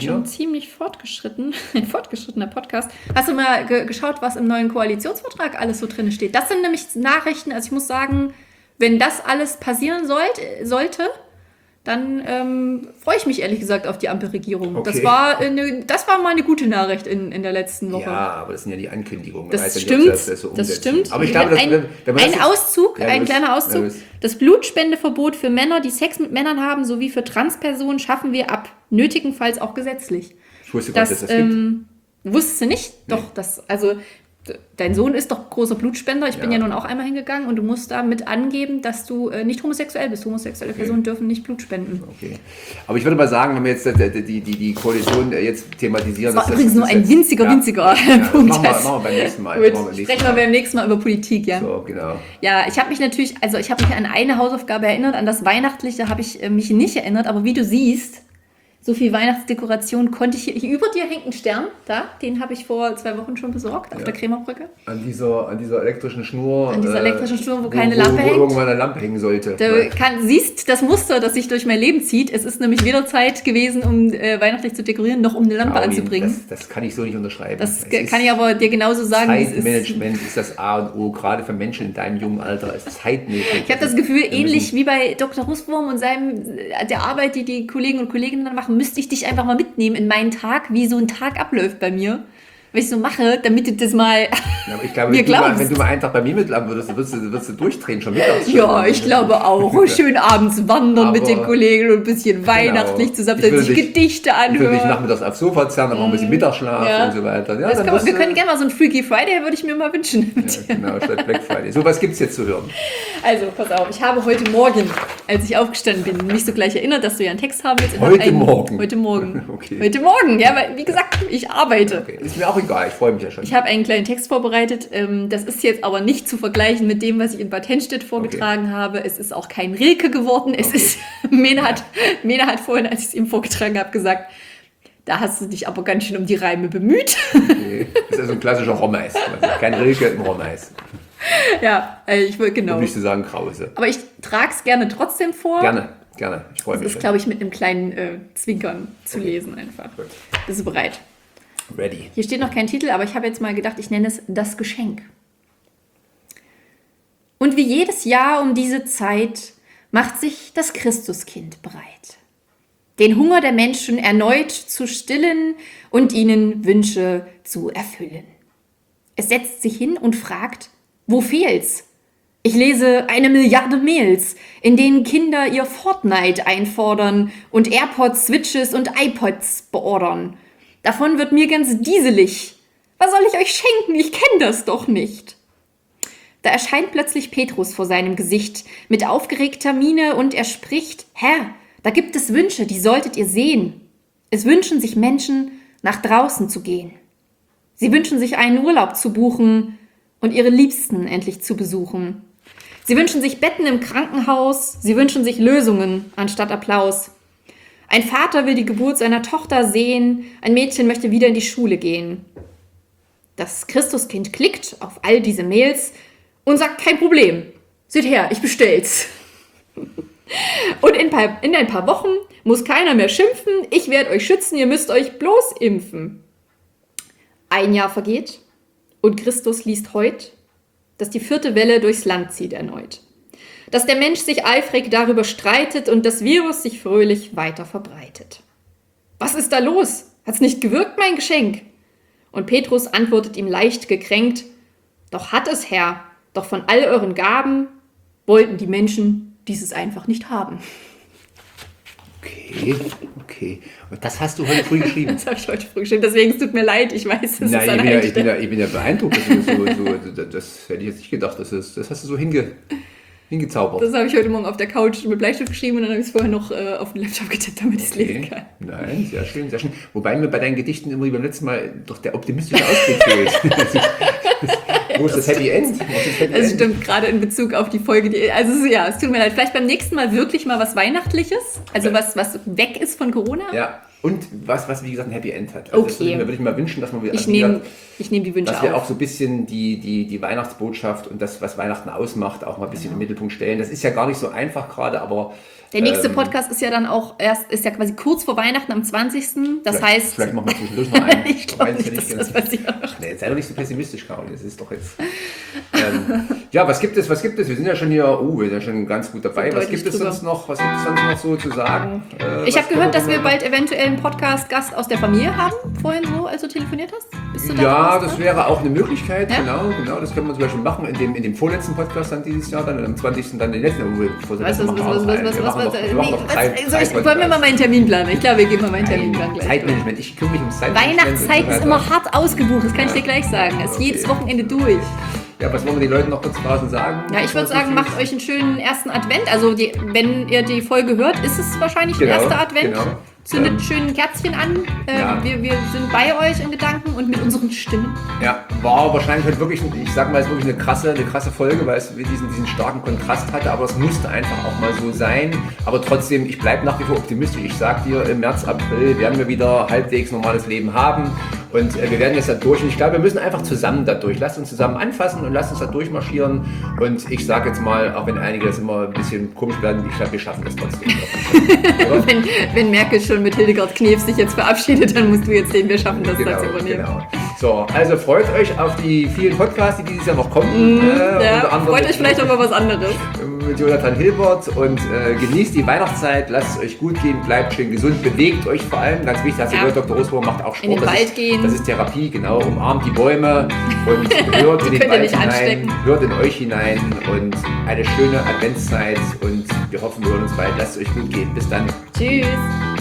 Ein fortgeschrittener Podcast. Hast du mal geschaut, was im neuen Koalitionsvertrag alles so drin steht? Das sind nämlich Nachrichten, also ich muss sagen, wenn das alles passieren sollte, dann freue ich mich ehrlich gesagt auf die Ampelregierung. Okay. Das war mal eine gute Nachricht in der letzten Woche. Ja, aber das sind ja die Ankündigungen. Das stimmt. Das stimmt. Aber ich glaube, ein kleiner Auszug. Das Blutspendeverbot für Männer, die Sex mit Männern haben, sowie für Transpersonen schaffen wir ab. Nötigenfalls auch gesetzlich. Ich wusste gar nicht, dass das gibt. Wusstest du nicht? Nee. Doch, dein Sohn ist doch großer Blutspender. Ich bin ja nun auch einmal hingegangen und du musst damit angeben, dass du nicht homosexuell bist. Homosexuelle Personen dürfen nicht Blut spenden. Okay. Aber ich würde mal sagen, wenn wir jetzt die Koalition jetzt thematisieren... Das war übrigens nur ein winziger Punkt. Machen wir beim nächsten Mal. Sprechen wir beim nächsten Mal über Politik, ja. So, genau. Ja, ich habe mich an eine Hausaufgabe erinnert, an das Weihnachtliche habe ich mich nicht erinnert, aber wie du siehst, so viel Weihnachtsdekoration konnte ich hier. Über dir hängt ein Stern, den habe ich vor 2 Wochen schon besorgt, auf der Krämerbrücke. An dieser elektrischen Schnur. Wo keine Lampe hängt. Wo irgendwann eine Lampe hängen sollte. Siehst das Muster, das sich durch mein Leben zieht. Es ist nämlich weder Zeit gewesen, um weihnachtlich zu dekorieren, noch um eine Lampe anzubringen. Das kann ich so nicht unterschreiben. Das kann ich aber dir genauso sagen. Zeitmanagement ist das A und O, gerade für Menschen in deinem jungen Alter. Ist Zeitmanagement. Ich habe das Gefühl, ähnlich wie bei Dr. Russwurm und der Arbeit, die Kollegen und Kolleginnen dann machen, müsste ich dich einfach mal mitnehmen in meinen Tag, wie so ein Tag abläuft bei mir. Was ich so mache, damit du das mal ja, aber ich glaube, mir glaubst. wenn du mal einen Tag bei mir mitlaufen würdest, würdest du durchdrehen, schon mittags. Ja, ich glaube auch. Schön abends wandern mit den Kollegen und ein bisschen weihnachtlich zusammen, sich Gedichte anhören. Ich würde dich nachmittags aufs Sofa zerren, dann machen wir ein bisschen Mittagsschlaf und so weiter. Ja, wir können gerne mal so einen Freaky Friday, würde ich mir mal wünschen. Ja, genau, statt Black Friday. So, was gibt es jetzt zu hören? Also, pass auf, ich habe heute Morgen, als ich aufgestanden bin, mich so gleich erinnert, dass du ja einen Text haben willst. Heute Morgen? Heute Morgen. Okay. Heute Morgen, ja, weil, wie gesagt, ich arbeite. Okay. Ist mir auch egal, ich freue mich ja schon. Ich habe einen kleinen Text vorbereitet. Das ist jetzt aber nicht zu vergleichen mit dem, was ich in Bad Hennstedt vorgetragen habe. Es ist auch kein Rilke geworden. Es ist, Mena hat vorhin, als ich es ihm vorgetragen habe, gesagt, da hast du dich aber ganz schön um die Reime bemüht. Okay. Das ist also ein klassischer Rommeis. Also kein Rilke, ein Rommeis. Ja, ich will genau. Um nicht zu sagen Krause. Aber ich trage es gerne trotzdem vor. Gerne. Ich freue mich. Das ist, glaube ich, mit einem kleinen Zwinkern zu lesen einfach. Gut. Bist du bereit? Ready. Hier steht noch kein Titel, aber ich habe jetzt mal gedacht, ich nenne es Das Geschenk. Und wie jedes Jahr um diese Zeit macht sich das Christuskind bereit, den Hunger der Menschen erneut zu stillen und ihnen Wünsche zu erfüllen. Es setzt sich hin und fragt, wo fehlt's? Ich lese 1 Milliarde Mails, in denen Kinder ihr Fortnite einfordern und AirPods, Switches und iPods beordern. Davon wird mir ganz dieselig. Was soll ich euch schenken? Ich kenne das doch nicht. Da erscheint plötzlich Petrus vor seinem Gesicht mit aufgeregter Miene und er spricht, Herr, da gibt es Wünsche, die solltet ihr sehen. Es wünschen sich Menschen, nach draußen zu gehen. Sie wünschen sich einen Urlaub zu buchen und ihre Liebsten endlich zu besuchen. Sie wünschen sich Betten im Krankenhaus, sie wünschen sich Lösungen anstatt Applaus. Ein Vater will die Geburt seiner Tochter sehen, ein Mädchen möchte wieder in die Schule gehen. Das Christuskind klickt auf all diese Mails und sagt, kein Problem, seht her, ich bestell's. Und in ein paar Wochen muss keiner mehr schimpfen, ich werde euch schützen, ihr müsst euch bloß impfen. 1 Jahr vergeht und Christus liest heut, dass die 4. Welle durchs Land zieht erneut. Dass der Mensch sich eifrig darüber streitet und das Virus sich fröhlich weiter verbreitet. Was ist da los? Hat's nicht gewirkt, mein Geschenk? Und Petrus antwortet ihm leicht gekränkt, doch hat es, Herr, doch von all euren Gaben wollten die Menschen dieses einfach nicht haben. Okay. Und das hast du heute früh geschrieben? Das habe ich heute früh geschrieben, deswegen es tut mir leid, ich weiß, es ist an einer Stelle. Ich bin ja beeindruckt, dass du das hätte ich jetzt nicht gedacht, das hast du so hingezaubert. Das habe ich heute Morgen auf der Couch mit Bleistift geschrieben und dann habe ich es vorher noch auf den Laptop getippt, damit ich es lesen kann. Nein, sehr schön. Wobei mir bei deinen Gedichten immer wie beim letzten Mal doch der optimistische Ausblick fehlt. Wo ist das Happy End? Das stimmt, gerade in Bezug auf die Folge. Es tut mir leid. Vielleicht beim nächsten Mal wirklich mal was Weihnachtliches, also was weg ist von Corona. Ja. Und was wie gesagt ein Happy End hat. Also Okay. das würde ich mir wünschen, dass man Ich nehme die Wünsche dass wir auch auf. so ein bisschen die Weihnachtsbotschaft und das, was Weihnachten ausmacht, auch mal ein bisschen im Mittelpunkt stellen. Das ist ja gar nicht so einfach gerade, aber Der nächste Podcast ist ja dann auch ist ja quasi kurz vor Weihnachten am 20. Das heißt, vielleicht machen wir zwischendurch noch einen. ich glaube Weiß ja nicht, dass das passiert. Ach nee, sei doch nicht so pessimistisch, Caroline. Das ist doch jetzt. Ja, was gibt es? Wir sind ja schon hier, wir sind ja schon ganz gut dabei. Was gibt es sonst noch? Was gibt es sonst noch so zu sagen? Ich habe gehört, dass wir bald eventuell einen Podcast-Gast aus der Familie haben. Vorhin so, als du telefoniert hast. Bist du da Ja, raus, das wäre auch eine Möglichkeit, Ja? genau. Das können wir zum Beispiel machen in dem vorletzten Podcast dann dieses Jahr, dann und am 20. dann den letzten. Wollen wir mal meinen Termin planen? Ich glaube, wir geben mal meinen Terminplan gleich. Zeitmanagement. Ich kümmere mich ums Zeitmanagement. Weihnachtszeit ist immer hart ausgebucht, das kann ich dir gleich sagen. Es ist jedes Wochenende durch. Ja, was wollen wir den Leuten noch kurz draußen sagen? Ja, ich würde sagen, macht euch einen schönen ersten Advent. Also, wenn ihr die Folge hört, ist es wahrscheinlich der erste Advent. Genau. Zündet schön ein Kerzchen an. Ja. Wir sind bei euch in Gedanken und mit unseren Stimmen. Ja, war wahrscheinlich halt wirklich, ich sag mal, es ist wirklich eine krasse Folge, weil es diesen starken Kontrast hatte, aber es musste einfach auch mal so sein. Aber trotzdem, ich bleibe nach wie vor optimistisch. Ich sag dir, im März, April werden wir wieder halbwegs normales Leben haben und wir werden jetzt da durch. Und ich glaube, wir müssen einfach zusammen da durch. Lasst uns zusammen anfassen und lasst uns da durchmarschieren. Und ich sage jetzt mal, auch wenn einige das immer ein bisschen komisch werden, ich glaube, wir schaffen das trotzdem. Wenn Merkel schon mit Hildegard Knef sich jetzt verabschiedet, dann musst du jetzt den Wir schaffen das Satz übernehmen. Genau. So, also freut euch auf die vielen Podcasts, die dieses Jahr noch kommen. Freut euch vielleicht auch mal was anderes. Mit Jonathan Hilbert und genießt die Weihnachtszeit, lasst es euch gut gehen, bleibt schön gesund, bewegt euch vor allem, ganz wichtig, hast du gehört, Dr. Rosbauer macht auch Sport. In den Wald gehen. Das ist Therapie, genau, umarmt die Bäume und hört in den könnt ihr Wald nicht hinein, anstecken. hört in euch hinein und eine schöne Adventszeit und wir hoffen, wir hören uns bald, lasst es euch gut gehen, bis dann. Tschüss.